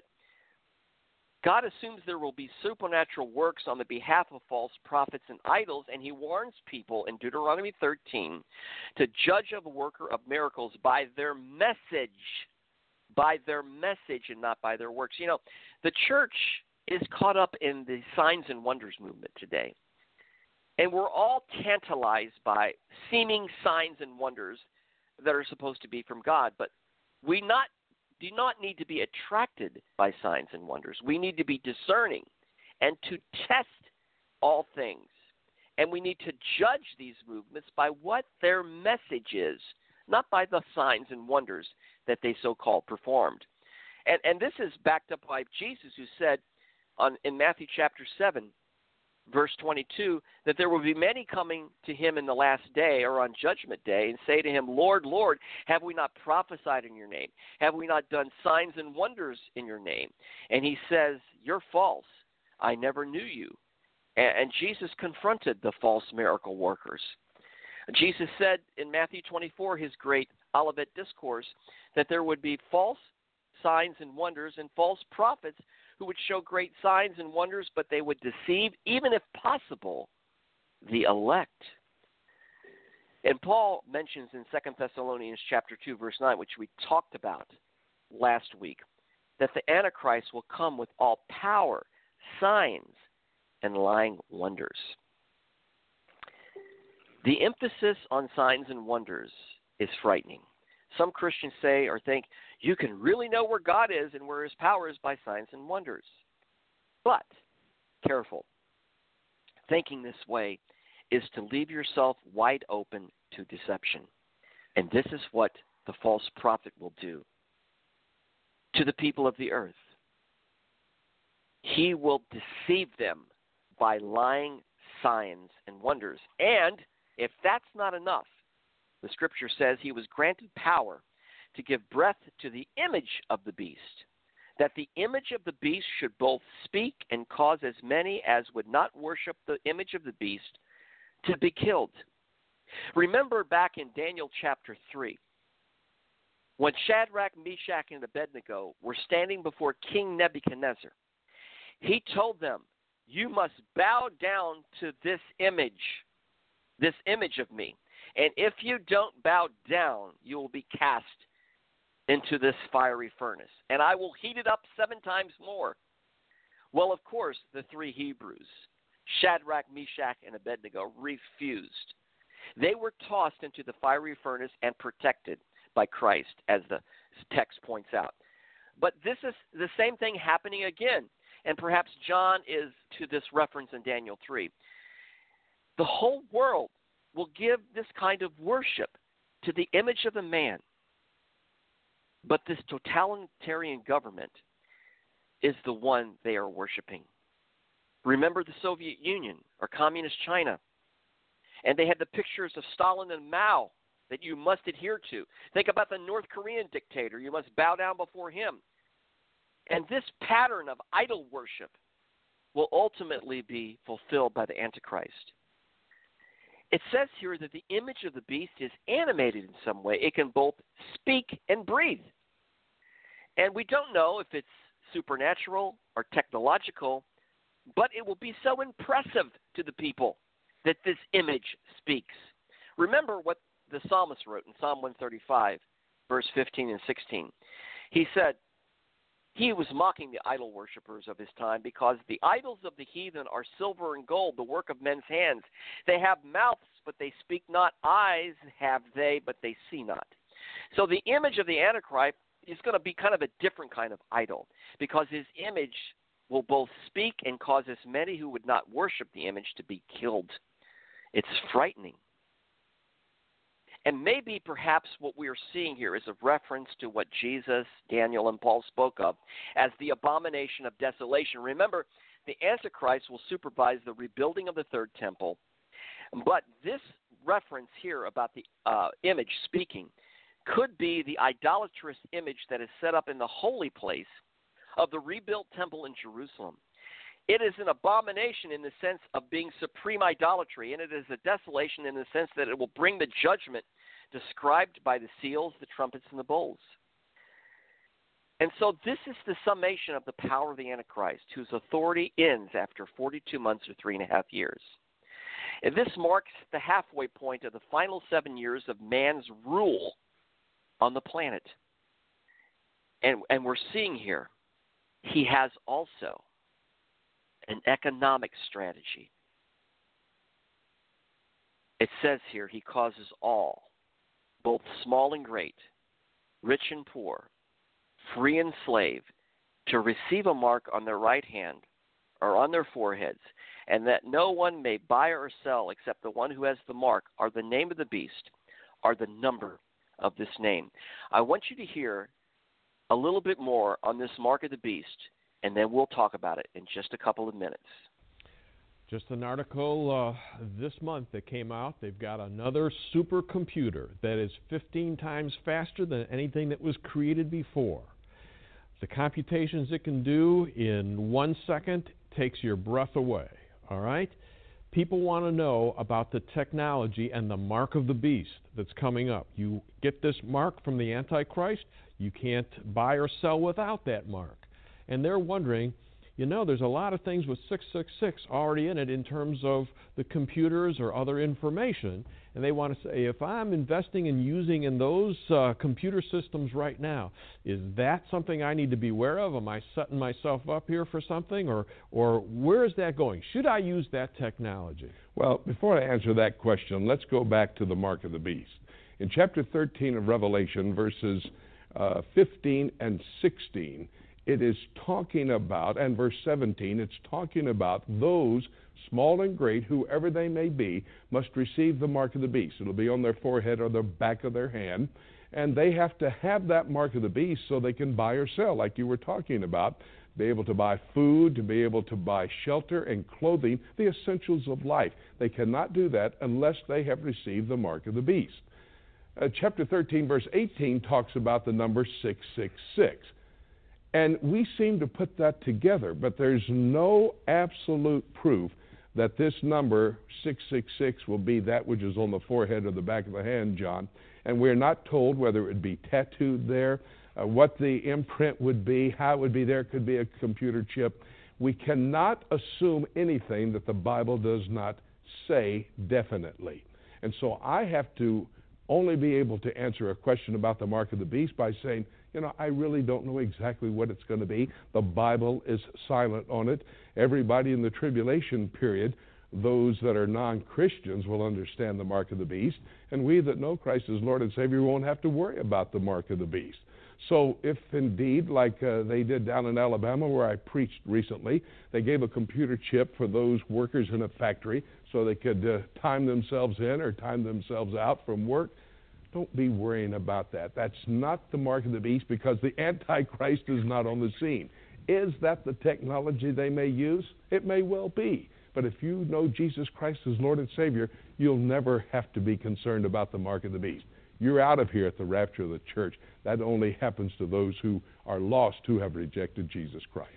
God assumes there will be supernatural works on the behalf of false prophets and idols, and he warns people in Deuteronomy thirteen to judge a worker of miracles by their message, by their message and not by their works. You know, the church is caught up in the signs and wonders movement today, and we're all tantalized by seeming signs and wonders that are supposed to be from God, but we not do not need to be attracted by signs and wonders. We need to be discerning and to test all things. And we need to judge these movements by what their message is, not by the signs and wonders that they so-called performed. And, and this is backed up by Jesus, who said on, in Matthew chapter seven, verse twenty-two, that there will be many coming to him in the last day or on judgment day and say to him, Lord, Lord, have we not prophesied in your name? Have we not done signs and wonders in your name? And he says, you're false. I never knew you. And, and Jesus confronted the false miracle workers. Jesus said in Matthew twenty-four, his great Olivet discourse, that there would be false signs and wonders and false prophets who would show great signs and wonders, but they would deceive, even if possible, the elect. And Paul mentions in Second Thessalonians chapter two, verse nine, which we talked about last week, that the Antichrist will come with all power, signs, and lying wonders. The emphasis on signs and wonders is frightening. Some Christians say or think you can really know where God is and where his power is by signs and wonders. But, careful, thinking this way is to leave yourself wide open to deception. And this is what the false prophet will do to the people of the earth. He will deceive them by lying signs and wonders. And if that's not enough, the scripture says he was granted power to give breath to the image of the beast, that the image of the beast should both speak and cause as many as would not worship the image of the beast to be killed. Remember back in Daniel chapter three, when Shadrach, Meshach, and Abednego were standing before King Nebuchadnezzar, he told them, you must bow down to this image, this image of me. And if you don't bow down, you will be cast into this fiery furnace. And I will heat it up seven times more. Well, of course, the three Hebrews, Shadrach, Meshach, and Abednego, refused. They were tossed into the fiery furnace and protected by Christ, as the text points out. But this is the same thing happening again, and perhaps John is to this reference in Daniel three. The whole world will give this kind of worship to the image of a man, but this totalitarian government is the one they are worshiping. Remember the Soviet Union or Communist China, and they had the pictures of Stalin and Mao that you must adhere to. Think about the North Korean dictator. You must bow down before him. And this pattern of idol worship will ultimately be fulfilled by the Antichrist. It says here that the image of the beast is animated in some way. It can both speak and breathe. And we don't know if it's supernatural or technological, but it will be so impressive to the people that this image speaks. Remember what the psalmist wrote in Psalm one thirty-five, verse fifteen and sixteen. He said, he was mocking the idol worshippers of his time because the idols of the heathen are silver and gold, the work of men's hands. They have mouths, but they speak not. Eyes have they, but they see not. So the image of the Antichrist is going to be kind of a different kind of idol because his image will both speak and cause as many who would not worship the image to be killed. It's frightening. And maybe perhaps what we are seeing here is a reference to what Jesus, Daniel, and Paul spoke of as the abomination of desolation. Remember, the Antichrist will supervise the rebuilding of the third temple. But this reference here about the uh, image speaking could be the idolatrous image that is set up in the holy place of the rebuilt temple in Jerusalem. It is an abomination in the sense of being supreme idolatry, and it is a desolation in the sense that it will bring the judgment described by the seals, the trumpets, and the bowls. And so this is the summation of the power of the Antichrist, whose authority ends after forty-two months or three and a half years. And this marks the halfway point of the final seven years of man's rule on the planet. And, and we're seeing here, he has also an economic strategy. It says here, he causes all, both small and great, rich and poor, free and slave, to receive a mark on their right hand or on their foreheads, and that no one may buy or sell except the one who has the mark, or the name of the beast, or the number of this name. I want you to hear a little bit more on this mark of the beast, and then we'll talk about it in just a couple of minutes. Just an article uh, this month that came out. They've got another supercomputer that is fifteen times faster than anything that was created before. The computations it can do in one second takes your breath away, all right? People want to know about the technology and the mark of the beast that's coming up. You get this mark from the Antichrist, you can't buy or sell without that mark. And they're wondering, you know, there's a lot of things with six six six already in it in terms of the computers or other information. And they want to say, if I'm investing and using in those uh, computer systems right now, is that something I need to be aware of? Am I setting myself up here for something? Or, or where is that going? Should I use that technology? Well, before I answer that question, let's go back to the mark of the beast. In chapter thirteen of Revelation, verses uh, fifteen and sixteen, it is talking about, and verse seventeen, it's talking about those, small and great, whoever they may be, must receive the mark of the beast. It'll be on their forehead or the back of their hand, and they have to have that mark of the beast so they can buy or sell, like you were talking about, be able to buy food, to be able to buy shelter and clothing, the essentials of life. They cannot do that unless they have received the mark of the beast. Uh, chapter thirteen, verse eighteen, talks about the number six six six. And we seem to put that together, but there's no absolute proof that this number, six six six, will be that which is on the forehead or the back of the hand, John. And we're not told whether it would be tattooed there, uh, what the imprint would be, how it would be there. It could be a computer chip. We cannot assume anything that the Bible does not say definitely. And so I have to only be able to answer a question about the mark of the beast by saying, You know, I really don't know exactly what it's going to be. The Bible is silent on it. Everybody in the tribulation period, those that are non-Christians, will understand the mark of the beast, and we that know Christ as Lord and Savior won't have to worry about the mark of the beast. So if indeed, like uh, they did down in Alabama where I preached recently, they gave a computer chip for those workers in a factory so they could uh, time themselves in or time themselves out from work, don't be worrying about that. That's not the mark of the beast, because the Antichrist is not on the scene. Is that the technology they may use? It may well be. But if you know Jesus Christ as Lord and Savior, you'll never have to be concerned about the mark of the beast. You're out of here at the rapture of the church. That only happens to those who are lost, who have rejected Jesus Christ.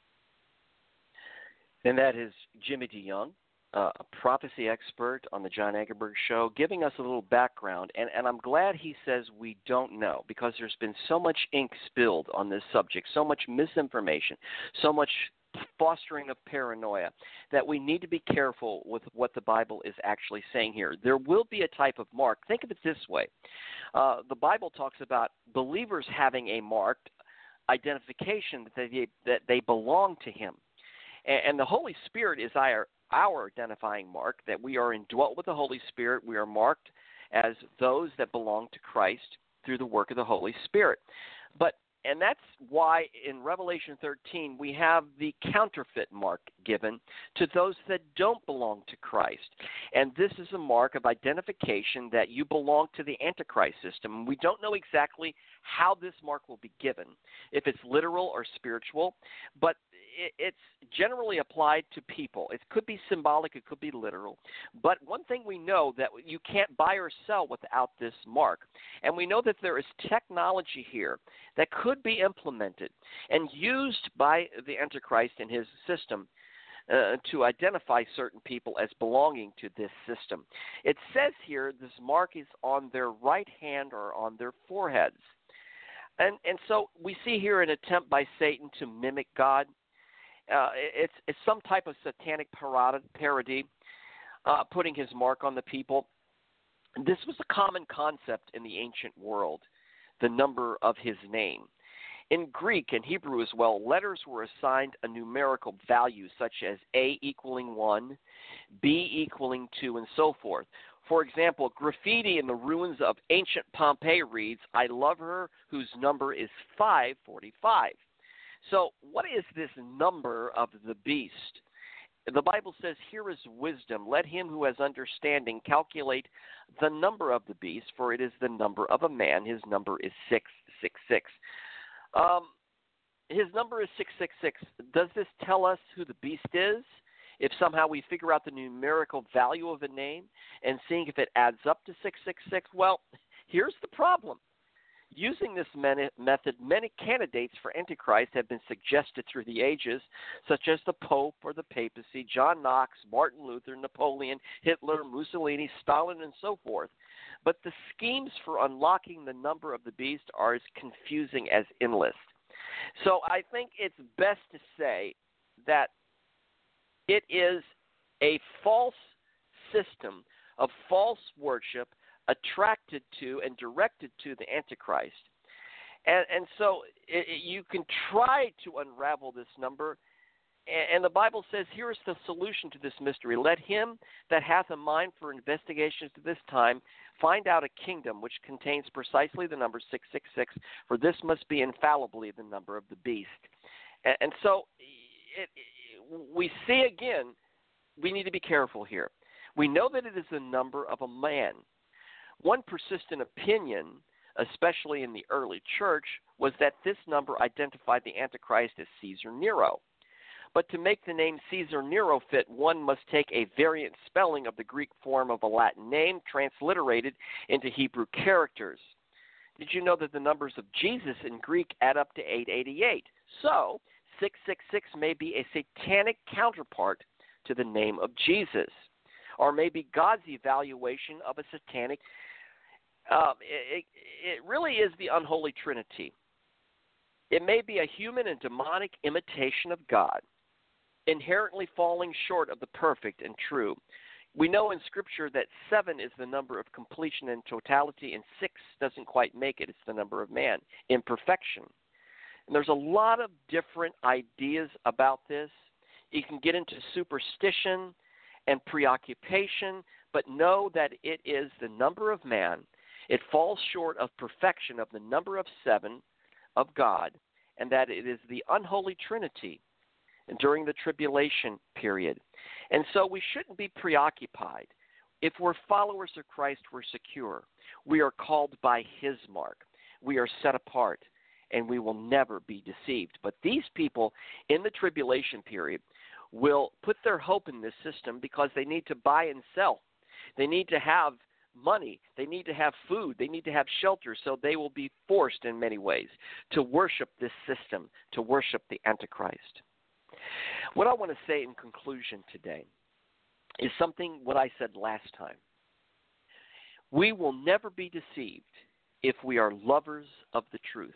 And that is Jimmy DeYoung, uh, a prophecy expert on the John Egerberg Show, giving us a little background. And, and I'm glad he says we don't know, because there's been so much ink spilled on this subject, so much misinformation, so much fostering of paranoia, that we need to be careful with what the Bible is actually saying here. There will be a type of mark. Think of it this way. Uh, the Bible talks about believers having a marked identification that they, that they belong to Him. And, and the Holy Spirit is our, our identifying mark, that we are indwelt with the Holy Spirit. We are marked as those that belong to Christ through the work of the Holy Spirit. But And that's why in Revelation thirteen we have the counterfeit mark given to those that don't belong to Christ. And this is a mark of identification that you belong to the Antichrist system. We don't know exactly how this mark will be given, if it's literal or spiritual, but it's generally applied to people. It could be symbolic, it could be literal. But one thing we know, that you can't buy or sell without this mark. And we know that there is technology here that could be implemented and used by the Antichrist and his system uh, to identify certain people as belonging to this system. It says here this mark is on their right hand or on their foreheads. And, and so we see here an attempt by Satan to mimic God. Uh, it's, it's some type of satanic parody, uh, putting his mark on the people. This was a common concept in the ancient world, the number of his name. In Greek and Hebrew as well, letters were assigned a numerical value, such as A equaling one, B equaling two, and so forth. For example, graffiti in the ruins of ancient Pompeii reads, "I love her whose number is five forty-five. So what is this number of the beast? The Bible says, "Here is wisdom. Let him who has understanding calculate the number of the beast, for it is the number of a man. His number is six six six. Um, his number is six six six. Does this tell us who the beast is? If somehow we figure out the numerical value of a name and seeing if it adds up to six six six, well, here's the problem. Using this method, many candidates for Antichrist have been suggested through the ages, such as the Pope or the papacy, John Knox, Martin Luther, Napoleon, Hitler, Mussolini, Stalin, and so forth. But the schemes for unlocking the number of the beast are as confusing as endless. So I think it's best to say that it is a false system of false worship attracted to and directed to the Antichrist. And, and so it, it, you can try to unravel this number, and, and the Bible says, here is the solution to this mystery. Let him that hath a mind for investigations to this time find out a kingdom which contains precisely the number six six six, for this must be infallibly the number of the beast. And, and so it, it, we see again, we need to be careful here. We know that it is the number of a man. One persistent opinion, especially in the early church, was that this number identified the Antichrist as Caesar Nero. But to make the name Caesar Nero fit, one must take a variant spelling of the Greek form of a Latin name, transliterated into Hebrew characters. Did you know that the numbers of Jesus in Greek add up to eight eighty-eight? So, six six six may be a satanic counterpart to the name of Jesus, or maybe God's evaluation of a satanic. Um, it, it really is the unholy trinity. It may be a human and demonic imitation of God, inherently falling short of the perfect and true. We know in Scripture that seven is the number of completion and totality, and six doesn't quite make it. It's the number of man, imperfection. And there's a lot of different ideas about this. You can get into superstition and preoccupation, but know that it is the number of man. It falls short of perfection of the number of seven of God, and that it is the unholy Trinity during the tribulation period. And so we shouldn't be preoccupied. If we're followers of Christ, we're secure. We are called by his mark. We are set apart, and we will never be deceived. But these people in the tribulation period will put their hope in this system because they need to buy and sell. They need to have money. They need to have food. They need to have shelter. So they will be forced in many ways to worship this system, to worship the Antichrist. What I want to say in conclusion today is something what I said last time. We will never be deceived if we are lovers of the truth.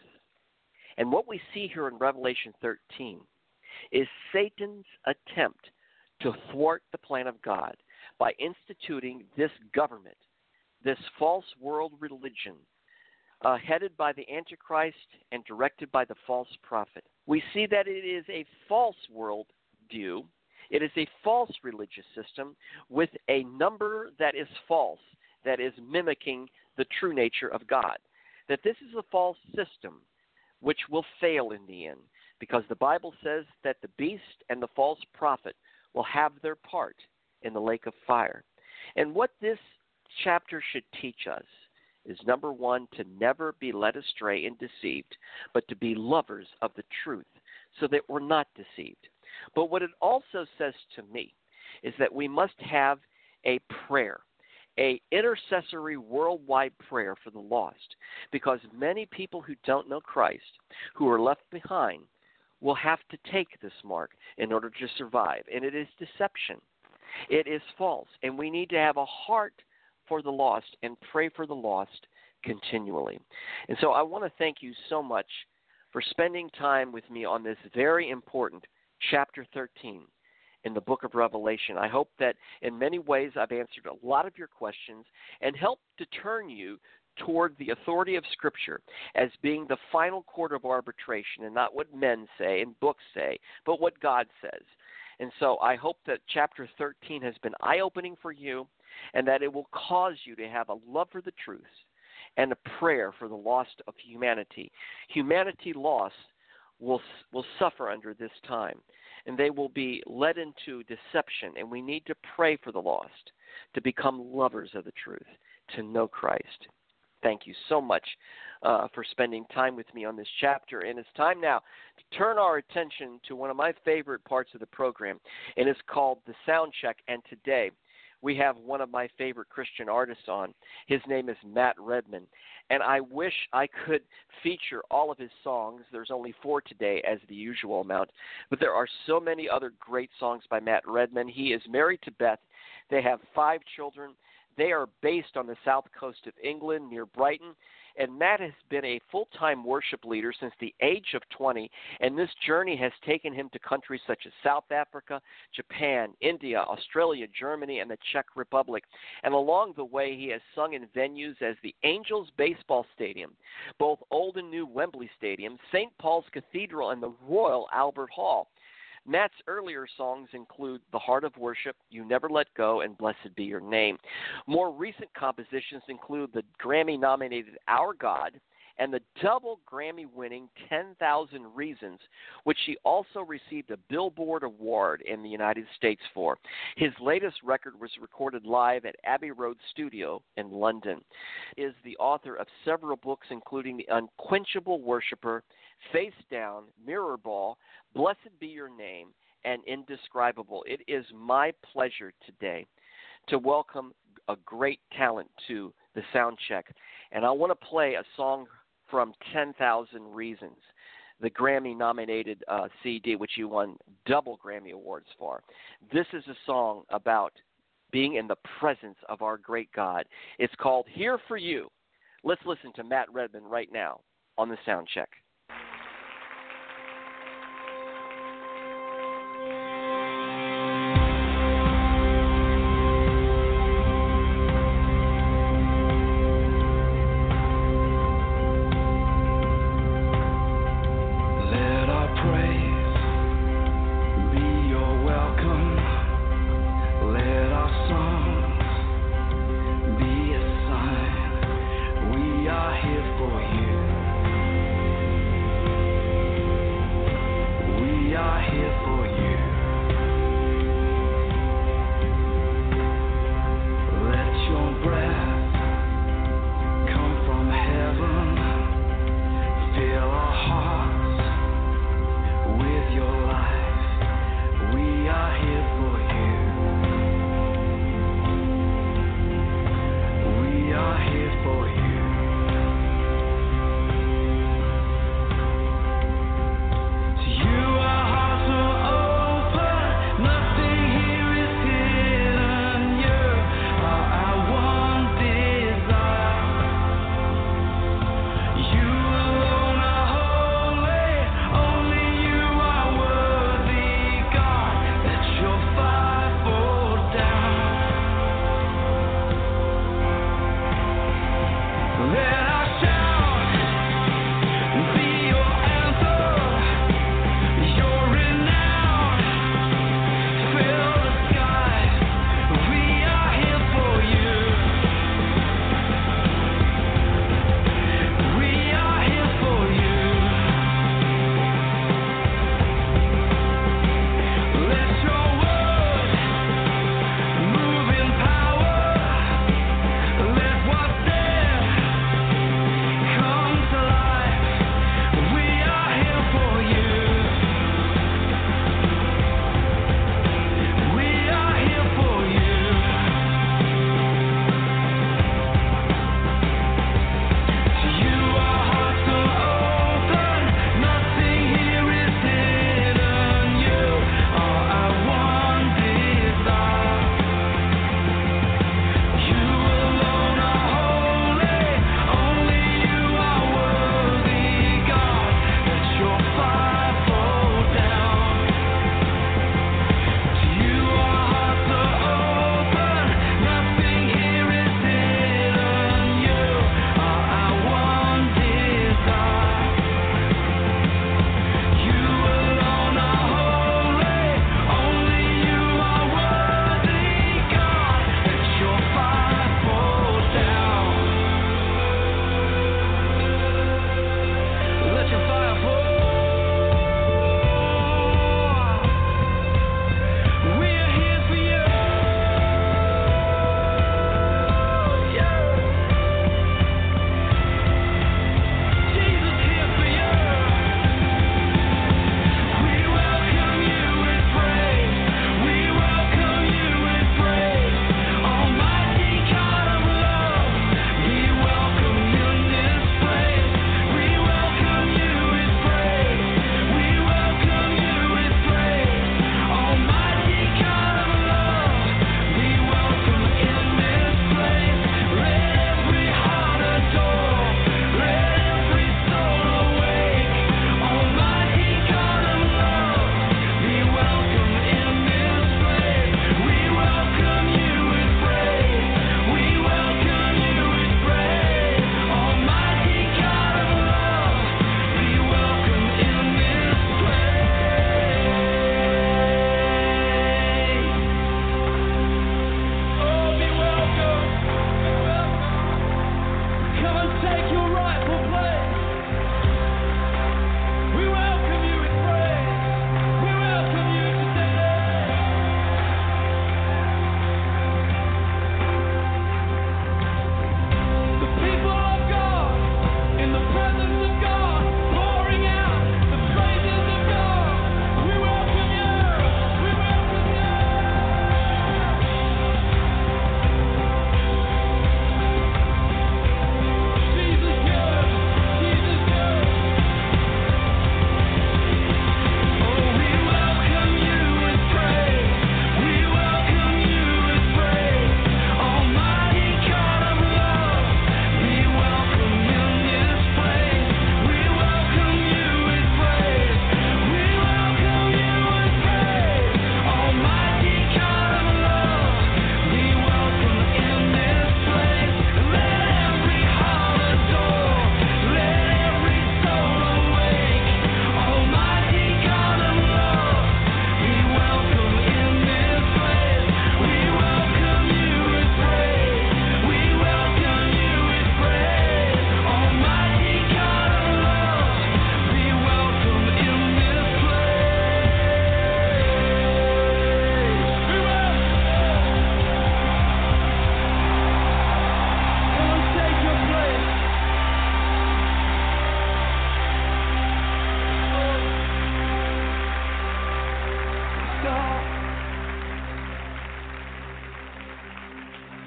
And what we see here in Revelation thirteen is Satan's attempt to thwart the plan of God by instituting this government, this false world religion, uh, headed by the Antichrist and directed by the false prophet. We see that it is a false world view. It is a false religious system with a number that is false, that is mimicking the true nature of God. That this is a false system which will fail in the end, because the Bible says that the beast and the false prophet will have their part in the lake of fire. And what this chapter should teach us is, number one, to never be led astray and deceived, but to be lovers of the truth so that we're not deceived. But what it also says to me is that we must have a prayer, a intercessory worldwide prayer for the lost, because many people who don't know Christ, who are left behind, will have to take this mark in order to survive. And it is deception. It is false. And we need to have a heart for the lost and pray for the lost continually. And so I want to thank you so much for spending time with me on this very important chapter thirteen in the book of Revelation. I hope that in many ways I've answered a lot of your questions and helped to turn you toward the authority of Scripture as being the final court of arbitration, and not what men say and books say, but what God says. And so I hope that chapter thirteen has been eye-opening for you, and that it will cause you to have a love for the truth and a prayer for the lost of humanity. Humanity lost will will suffer under this time, and they will be led into deception, and we need to pray for the lost to become lovers of the truth, to know Christ. Thank you so much uh, for spending time with me on this chapter. And it's time now to turn our attention to one of my favorite parts of the program, and it's called The Sound Check. And today we have one of my favorite Christian artists on. His name is Matt Redman, and I wish I could feature all of his songs. There's only four today as the usual amount, but there are so many other great songs by Matt Redman. He is married to Beth. They have five children. They are based on the south coast of England near Brighton, and Matt has been a full-time worship leader since the age of twenty, and this journey has taken him to countries such as South Africa, Japan, India, Australia, Germany, and the Czech Republic. And along the way, he has sung in venues as the Angels Baseball Stadium, both Old and New Wembley Stadium, Saint Paul's Cathedral, and the Royal Albert Hall. Matt's earlier songs include The Heart of Worship, You Never Let Go, and Blessed Be Your Name. More recent compositions include the Grammy-nominated Our God and the double Grammy-winning ten thousand Reasons, which he also received a Billboard Award in the United States for. His latest record was recorded live at Abbey Road Studio in London. He is the author of several books, including The Unquenchable Worshipper, Face Down, Mirror Ball, Blessed Be Your Name, and Indescribable. It is my pleasure today to welcome a great talent to the Sound Check. And I want to play a song from ten thousand Reasons, the Grammy-nominated uh, C D, which you won double Grammy Awards for. This is a song about being in the presence of our great God. It's called Here For You. Let's listen to Matt Redman right now on the Sound Check.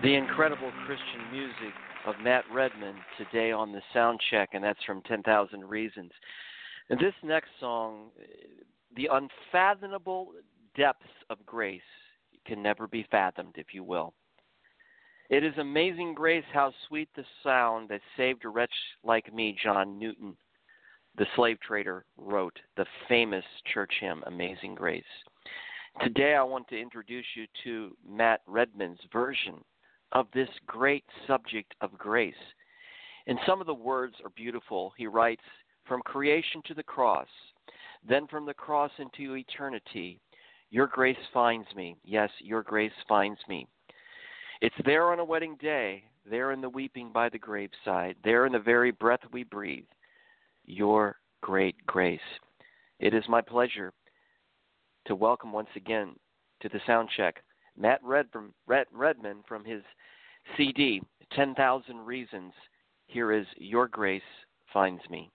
The incredible Christian music of Matt Redman today on the sound check, and that's from ten thousand Reasons. And this next song, the unfathomable depths of grace can never be fathomed, if you will. It is amazing grace, how sweet the sound that saved a wretch like me, John Newton, the slave trader, wrote the famous church hymn, Amazing Grace. Today I want to introduce you to Matt Redman's version of this great subject of grace. And some of the words are beautiful. He writes, from creation to the cross, then from the cross into eternity, your grace finds me. Yes, your grace finds me. It's there on a wedding day, there in the weeping by the graveside, there in the very breath we breathe, your great grace. It is my pleasure to welcome once again to the sound check Matt Redman, Red, Redman from his C D, ten thousand Reasons. Here is Your Grace Finds Me.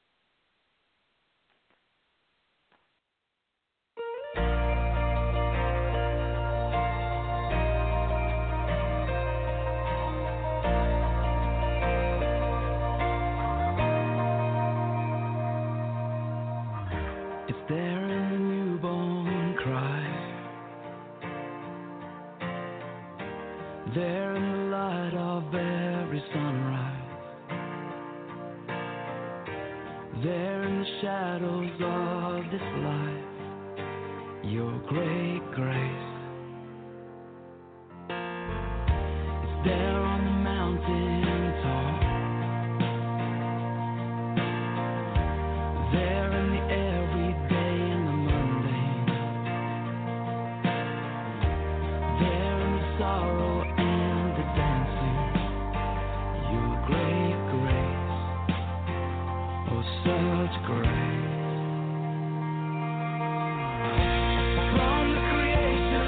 There in the light of every sunrise, there in the shadows of this life, your great grace. It's there on the mountain top, there in the everyday and the mundane, there in the sorrow such grace. From the creation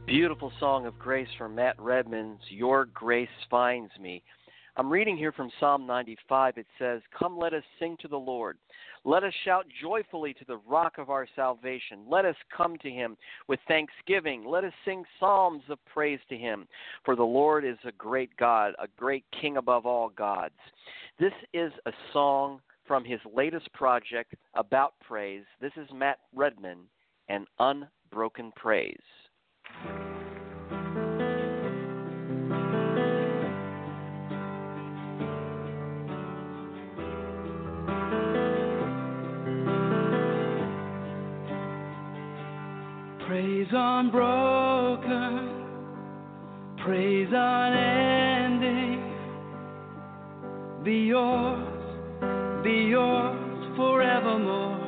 Beautiful song of grace from Matt Redman's Your Grace Finds Me. I'm reading here from Psalm ninety-five. It says, "Come, let us sing to the Lord. Let us shout joyfully to the rock of our salvation. Let us come to him with thanksgiving. Let us sing psalms of praise to him. For the Lord is a great God, a great King above all gods." This is a song from his latest project about praise. This is Matt Redman and Unbroken Praise. Praise unbroken, praise unending, be yours, be yours forevermore.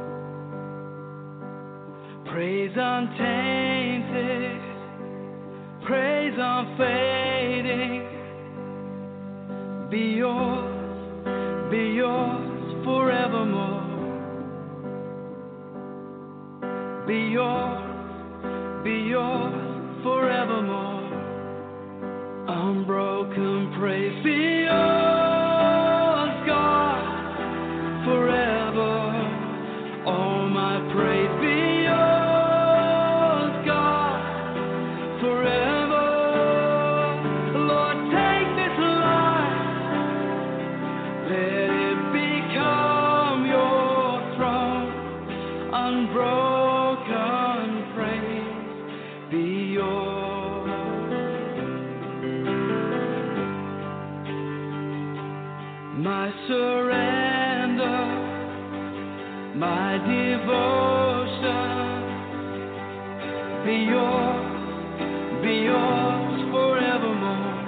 Praise untainted, praise unfading, be yours, be yours forevermore. Be yours, be yours forevermore. Unbroken praise, be yours, God, forever. All my praise, be yours, God, forever. Lord, take this life, let it become your throne. Unbroken surrender, my devotion, be yours, be yours forevermore.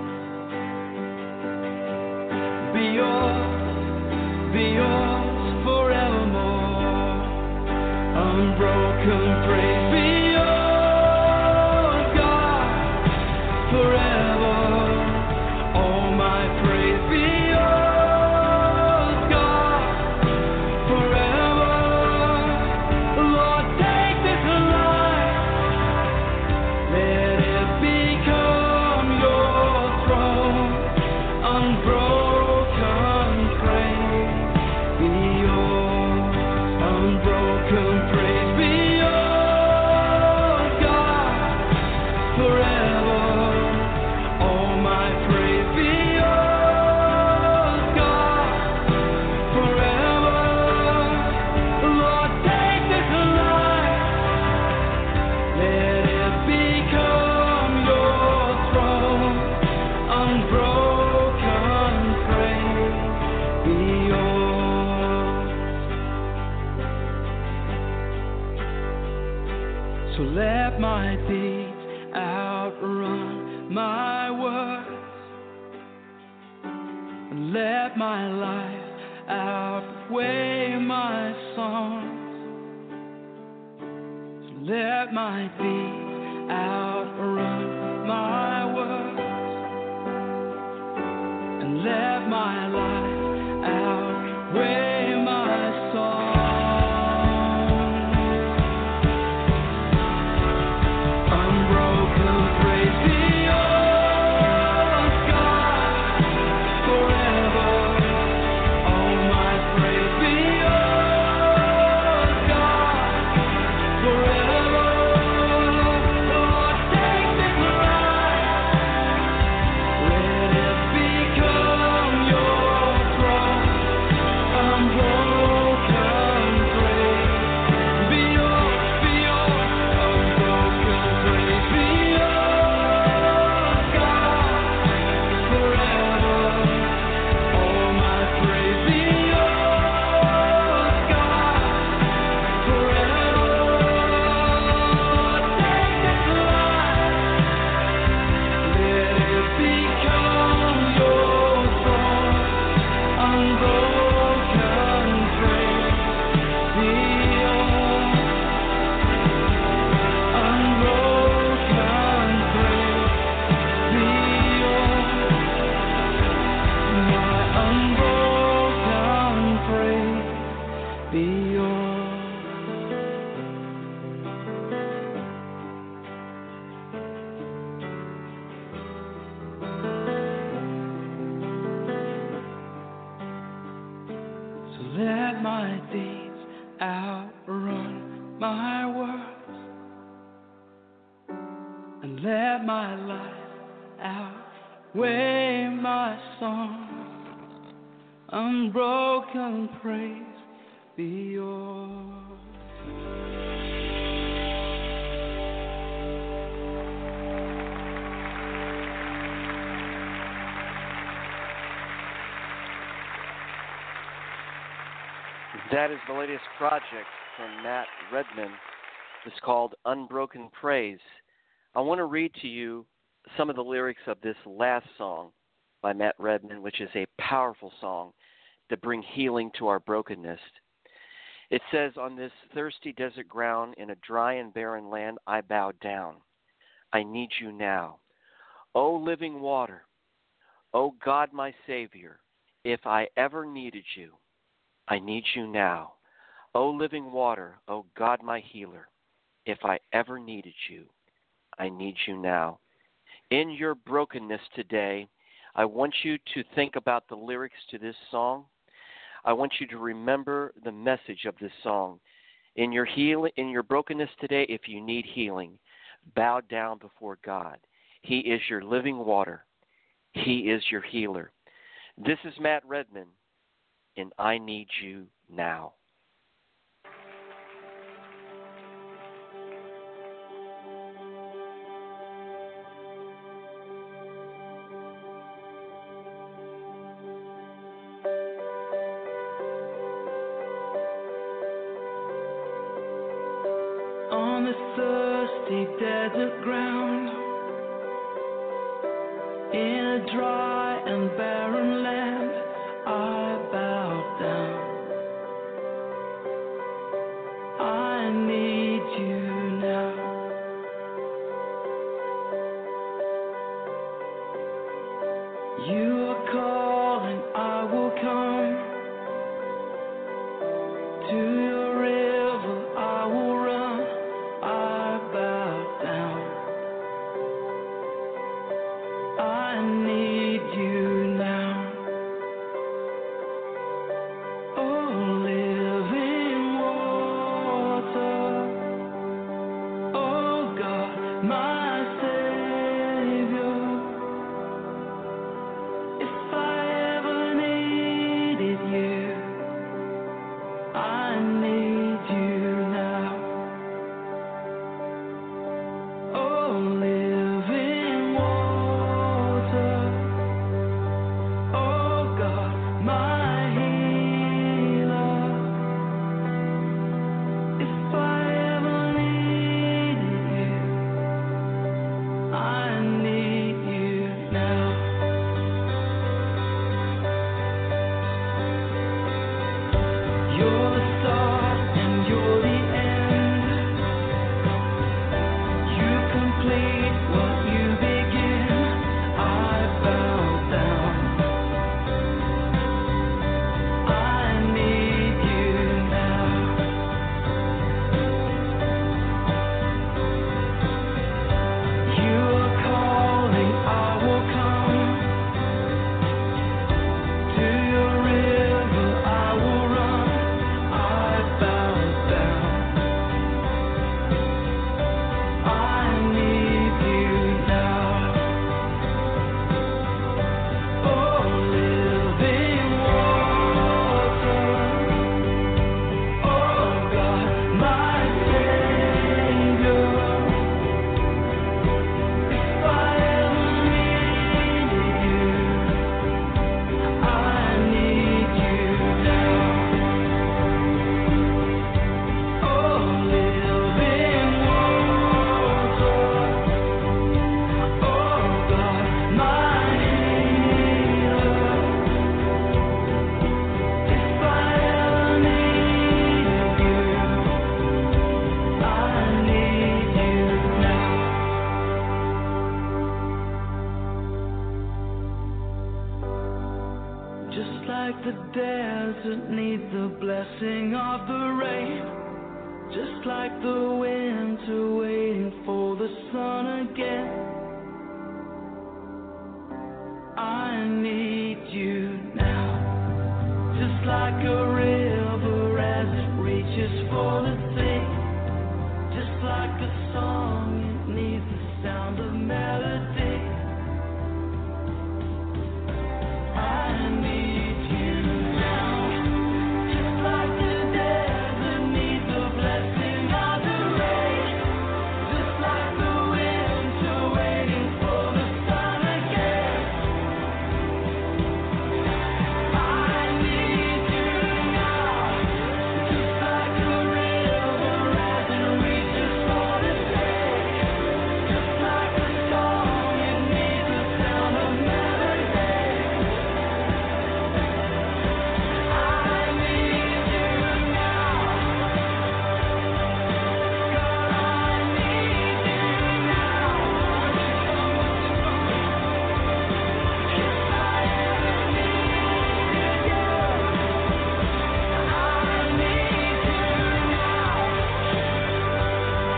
Be yours, be yours forevermore. Unbroken praise, be yours, God, forever. All my praise, be my deeds outrun my words, and let my life outweigh my songs. So let my deeds outrun my words, and let my life outweigh my songs. So let my deeds outrun my words, and let my life outweigh my song. Unbroken praise be yours. That is the latest project from Matt Redman. It's called Unbroken Praise. I want to read to you some of the lyrics of this last song by Matt Redman, which is a powerful song to bring healing to our brokenness. It says, on this thirsty desert ground, in a dry and barren land, I bow down. I need you now. O living water, O God my Savior, if I ever needed you, I need you now. O living water, O God my healer, if I ever needed you, I need you now. In your brokenness today, I want you to think about the lyrics to this song. I want you to remember the message of this song. In your heal, in your brokenness today, if you need healing, bow down before God. He is your living water. He is your healer. This is Matt Redman, and I need you now. On this thirsty desert ground, in a dry and barren land, I bow down. I need you now. You are calling, I will come. To your river I will run. I bow down. I need you now. Oh, living water. Oh, God, my Savior. If I ever needed you, I need you now. Oh, living water. Oh, God, my healer. If I ever needed you, I need you now. You're the start and you're the end. You complete what you begin. I bow down. I need you now. You are calling, I will come. To your river I will run. I bow down. I need you now. Oh, living water. Oh, God, my Savior. If I ever needed you, I need you now. Oh, living water. Oh, God, my healer. If I ever needed you, I need you now. Just like the desert needs the blessing of the rain, just like the winter waiting for the sun again, I need you now. just like a river as it reaches for the sea. Just like a song, it needs the sound of melody. I need you now, just like the desert needs the blessing of the rain. Just like the winter waiting for the sun again. I need you now, just like a river as it reaches for the sea. Just like a song, it needs the sound of melody. I need you now, God, I need you now. If I ever needed you, I need you now.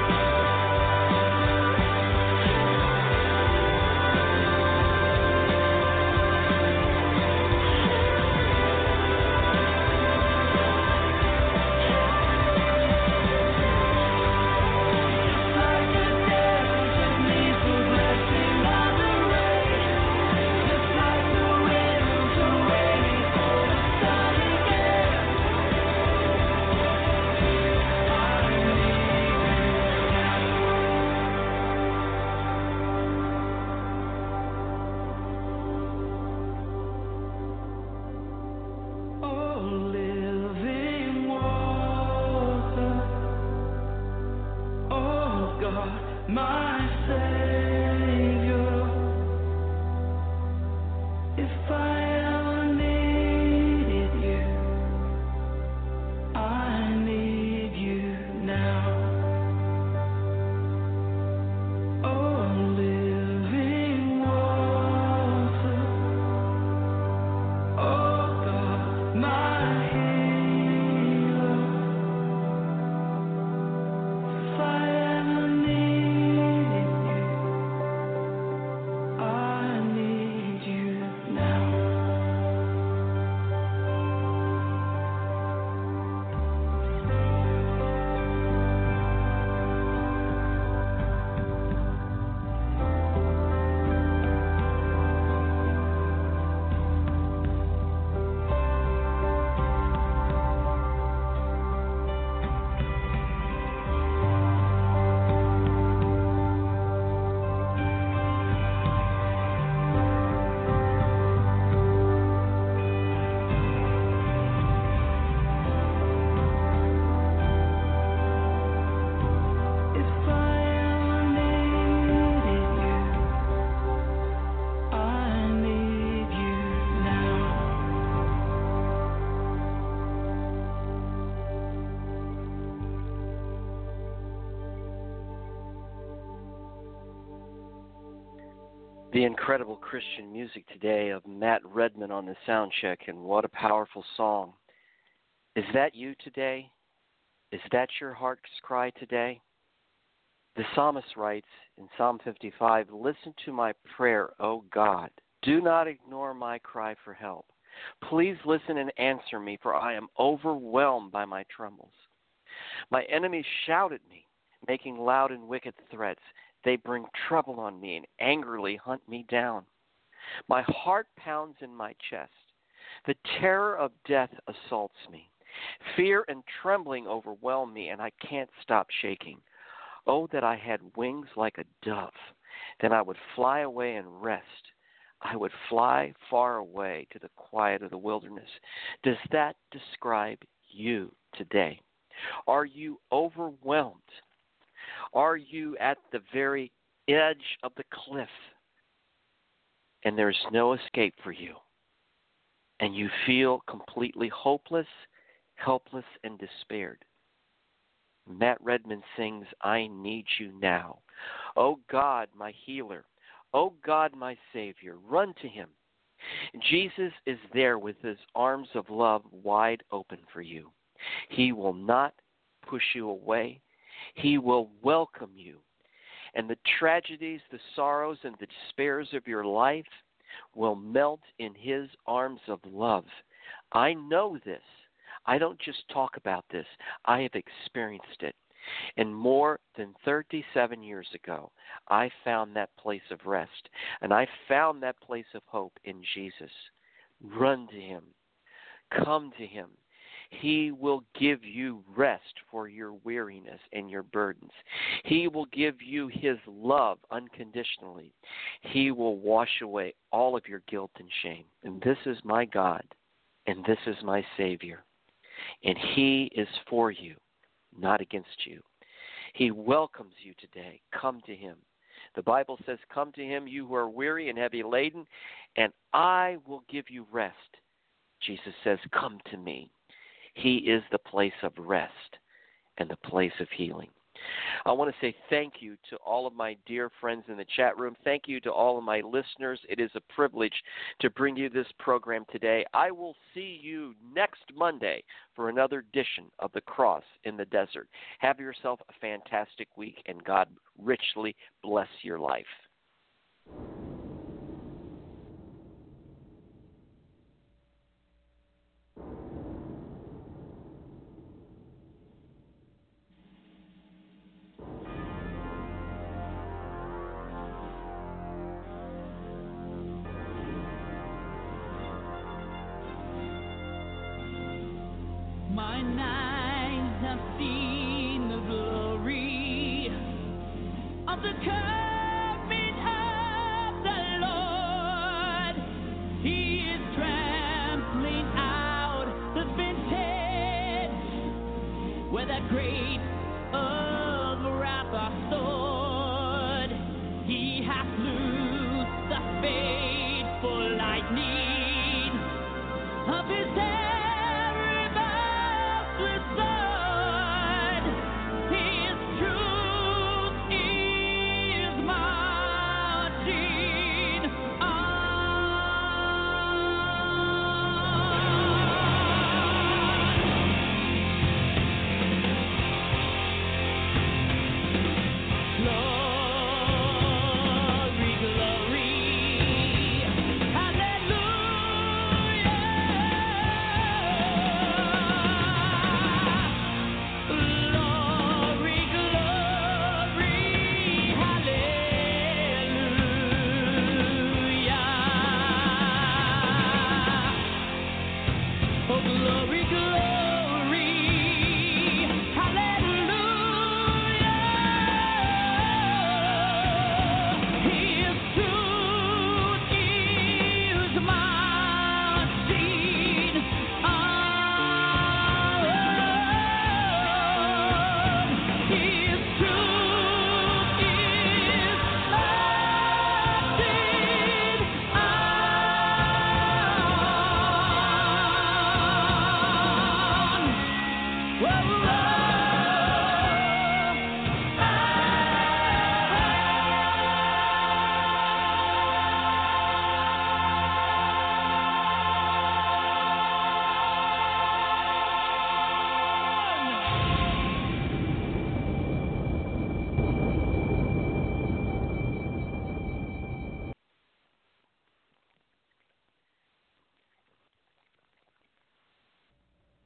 Like the desert needs the blessing of the rain. Just like the winter waiting for the sun again. I need you. Oh, living water. Oh God, my Savior, if I ever needed you, I need you now. Oh, living water. Oh God, my healer. If I ever needed you, I need you now. If I ever needed you, I need you now. The incredible Christian music today of Matt Redman on the sound check, and what a powerful song. Is that you today? Is that your heart's cry today? The psalmist writes in Psalm fifty-five, "Listen to my prayer, O God. Do not ignore my cry for help. Please listen and answer me, for I am overwhelmed by my troubles. My enemies shout at me, making loud and wicked threats. They bring trouble on me and angrily hunt me down. My heart pounds in my chest. The terror of death assaults me. Fear and trembling overwhelm me, and I can't stop shaking. Oh, that I had wings like a dove. Then I would fly away and rest. I would fly far away to the quiet of the wilderness." Does that describe you today? Are you overwhelmed? Are you at the very edge of the cliff and there's no escape for you? And you feel completely hopeless, helpless, and despaired? Matt Redman sings, "I need you now. Oh God, my healer. Oh God, my Savior. Run to him. Jesus is there with his arms of love wide open for you. He will not push you away. He will welcome you. And the tragedies, the sorrows, and the despairs of your life will melt in his arms of love. I know this. I don't just talk about this. I have experienced it. And more than thirty-seven years ago, I found that place of rest. And I found that place of hope in Jesus. Run to him. Come to him. He will give you rest for your weariness and your burdens. He will give you his love unconditionally. He will wash away all of your guilt and shame. And this is my God, and this is my Savior. And he is for you, not against you. He welcomes you today. Come to him. The Bible says, come to him, you who are weary and heavy laden, and I will give you rest. Jesus says, come to me. He is the place of rest and the place of healing. I want to say thank you to all of my dear friends in the chat room. Thank you to all of my listeners. It is a privilege to bring you this program today. I will see you next Monday for another edition of The Cross in the Desert. Have yourself a fantastic week, and God richly bless your life. Mine eyes have seen the glory of the coming of the Lord. He is trampling out the vintage where that great of wrath are stored. He hath loosed the fateful lightning of his head. Oh, glory, glory.